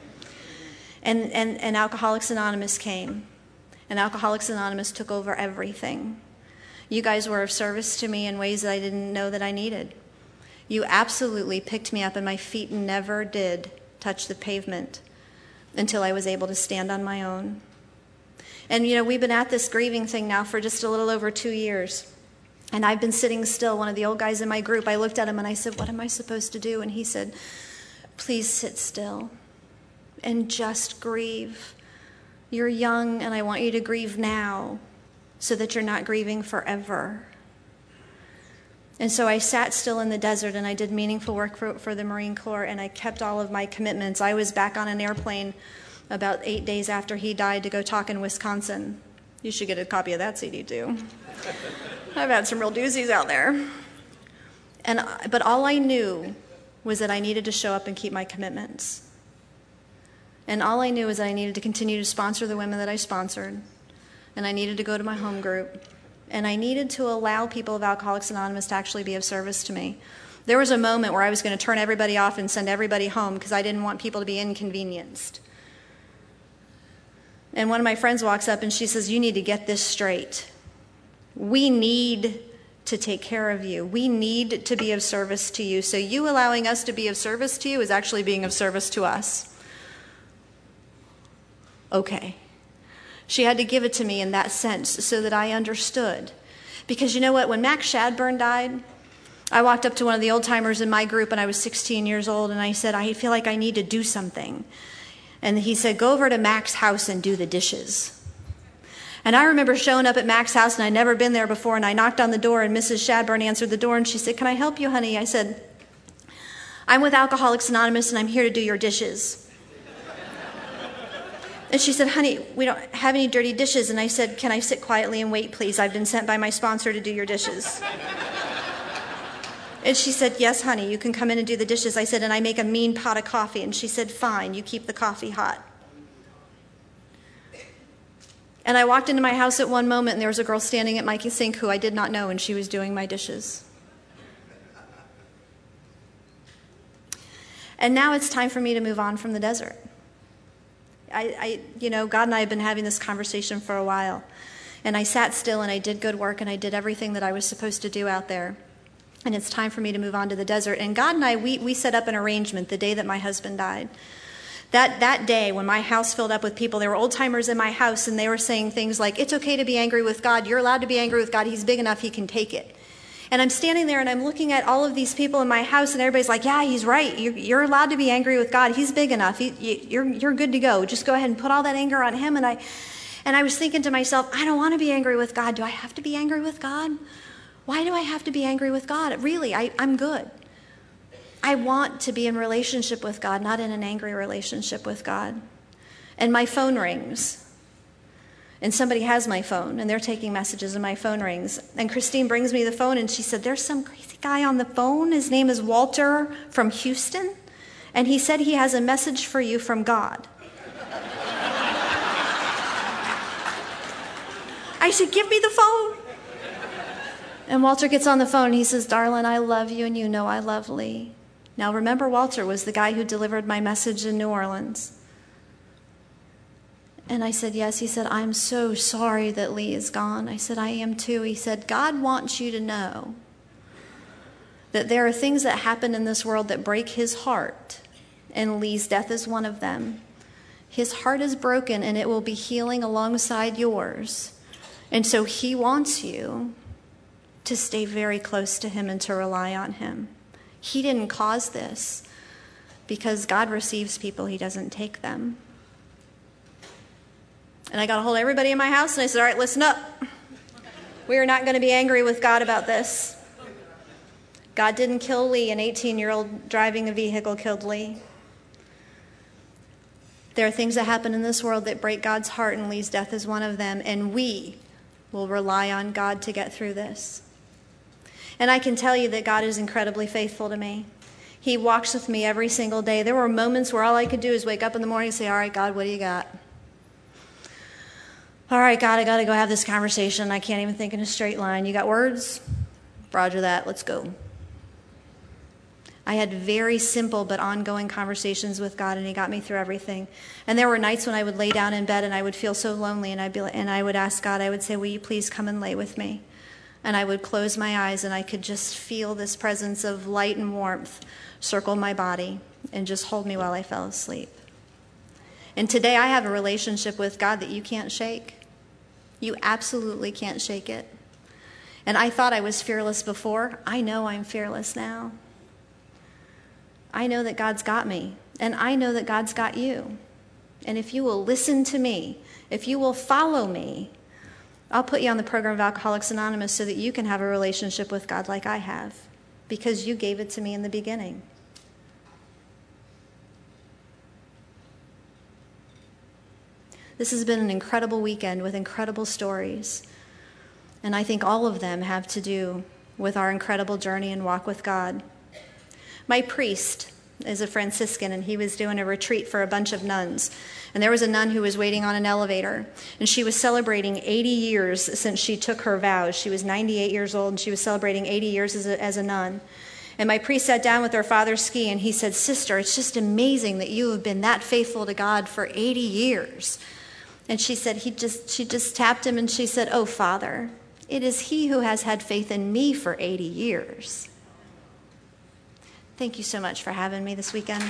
And Alcoholics Anonymous came. And Alcoholics Anonymous took over everything. You guys were of service to me in ways that I didn't know that I needed. You absolutely picked me up, and my feet never did touch the pavement until I was able to stand on my own. And, we've been at this grieving thing now for just a little over 2 years. And I've been sitting still. One of the old guys in my group, I looked at him and I said, what am I supposed to do? And he said, please sit still and just grieve. You're young, and I want you to grieve now so that you're not grieving forever. And so I sat still in the desert, and I did meaningful work for the Marine Corps, and I kept all of my commitments. I was back on an airplane about 8 days after he died to go talk in Wisconsin. You should get a copy of that CD too. I've had some real doozies out there. But all I knew was that I needed to show up and keep my commitments. And all I knew was that I needed to continue to sponsor the women that I sponsored. And I needed to go to my home group. And I needed to allow people of Alcoholics Anonymous to actually be of service to me. There was a moment where I was going to turn everybody off and send everybody home because I didn't want people to be inconvenienced. And one of my friends walks up and she says, you need to get this straight. We need to take care of you. We need to be of service to you. So you allowing us to be of service to you is actually being of service to us. Okay. She had to give it to me in that sense so that I understood. Because you know what? When Max Shadburn died, I walked up to one of the old timers in my group and I was 16 years old and I said, I feel like I need to do something. And he said, go over to Mac's house and do the dishes. And I remember showing up at Mac's house, and I'd never been there before, and I knocked on the door, and Mrs. Shadburn answered the door, and she said, can I help you, honey? I said, I'm with Alcoholics Anonymous, and I'm here to do your dishes. And she said, honey, we don't have any dirty dishes. And I said, can I sit quietly and wait, please? I've been sent by my sponsor to do your dishes. And she said, yes, honey, you can come in and do the dishes. I said, and I make a mean pot of coffee. And she said, fine, you keep the coffee hot. And I walked into my house at one moment, and there was a girl standing at my sink who I did not know, and she was doing my dishes. And now it's time for me to move on from the desert. God and I have been having this conversation for a while. And I sat still, and I did good work, and I did everything that I was supposed to do out there. And it's time for me to move on to the desert. And God and I, we set up an arrangement the day that my husband died. That day when my house filled up with people, there were old timers in my house, and they were saying things like, it's okay to be angry with God. You're allowed to be angry with God. He's big enough. He can take it. And I'm standing there and I'm looking at all of these people in my house, and everybody's like, yeah, he's right. You're allowed to be angry with God. He's big enough. You're good to go. Just go ahead and put all that anger on him. And I was thinking to myself, I don't want to be angry with God. Do I have to be angry with God? Why do I have to be angry with God? Really, I'm good. I want to be in relationship with God, not in an angry relationship with God. And my phone rings. And somebody has my phone, and they're taking messages, and my phone rings. And Christine brings me the phone, and she said, there's some crazy guy on the phone. His name is Walter from Houston, and he said he has a message for you from God. I said, give me the phone. And Walter gets on the phone, and he says, darling, I love you, and you know I love Lee. Now, remember, Walter was the guy who delivered my message in New Orleans. And I said, yes. He said, I'm so sorry that Lee is gone. I said, I am too. He said, God wants you to know that there are things that happen in this world that break his heart, and Lee's death is one of them. His heart is broken, and it will be healing alongside yours. And so he wants you to stay very close to him and to rely on him. He didn't cause this, because God receives people, he doesn't take them. And I got a hold of everybody in my house and I said, all right, listen up. We are not going to be angry with God about this. God didn't kill Lee. An 18-year-old driving a vehicle killed Lee. There are things that happen in this world that break God's heart, and Lee's death is one of them. And we will rely on God to get through this. And I can tell you that God is incredibly faithful to me. He walks with me every single day. There were moments where all I could do is wake up in the morning and say, all right, God, what do you got? All right, God, I got to go have this conversation. I can't even think in a straight line. You got words? Roger that. Let's go. I had very simple but ongoing conversations with God, and he got me through everything. And there were nights when I would lay down in bed and I would feel so lonely, and I would ask God, I would say, will you please come and lay with me? And I would close my eyes and I could just feel this presence of light and warmth circle my body and just hold me while I fell asleep. And today I have a relationship with God that you can't shake. You absolutely can't shake it. And I thought I was fearless before. I know I'm fearless now. I know that God's got me, and I know that God's got you. And if you will listen to me, if you will follow me, I'll put you on the program of Alcoholics Anonymous so that you can have a relationship with God like I have, because you gave it to me in the beginning. This has been an incredible weekend with incredible stories, and I think all of them have to do with our incredible journey and walk with God. My priest is a Franciscan, and he was doing a retreat for a bunch of nuns. And there was a nun who was waiting on an elevator, and she was celebrating 80 years since she took her vows. She was 98 years old, and she was celebrating 80 years as a nun. And my priest sat down with her father Ski, and he said, sister, it's just amazing that you have been that faithful to God for 80 years. And she said, she just tapped him, and she said, oh, Father, it is he who has had faith in me for 80 years. Thank you so much for having me this weekend.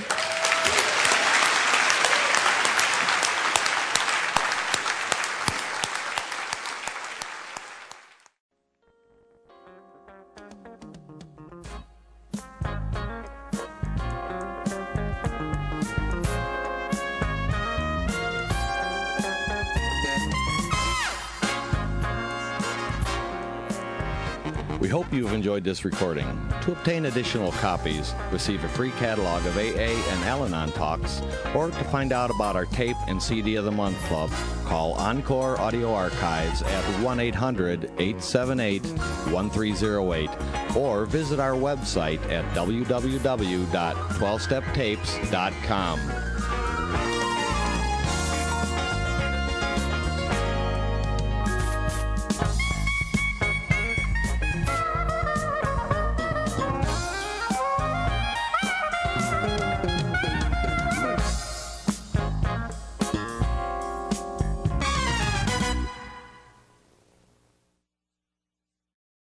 We hope you've enjoyed this recording. To obtain additional copies, receive a free catalog of AA and Al-Anon talks, or to find out about our Tape and CD of the Month Club, call Encore Audio Archives at 1-800-878-1308, or visit our website at www.12steptapes.com.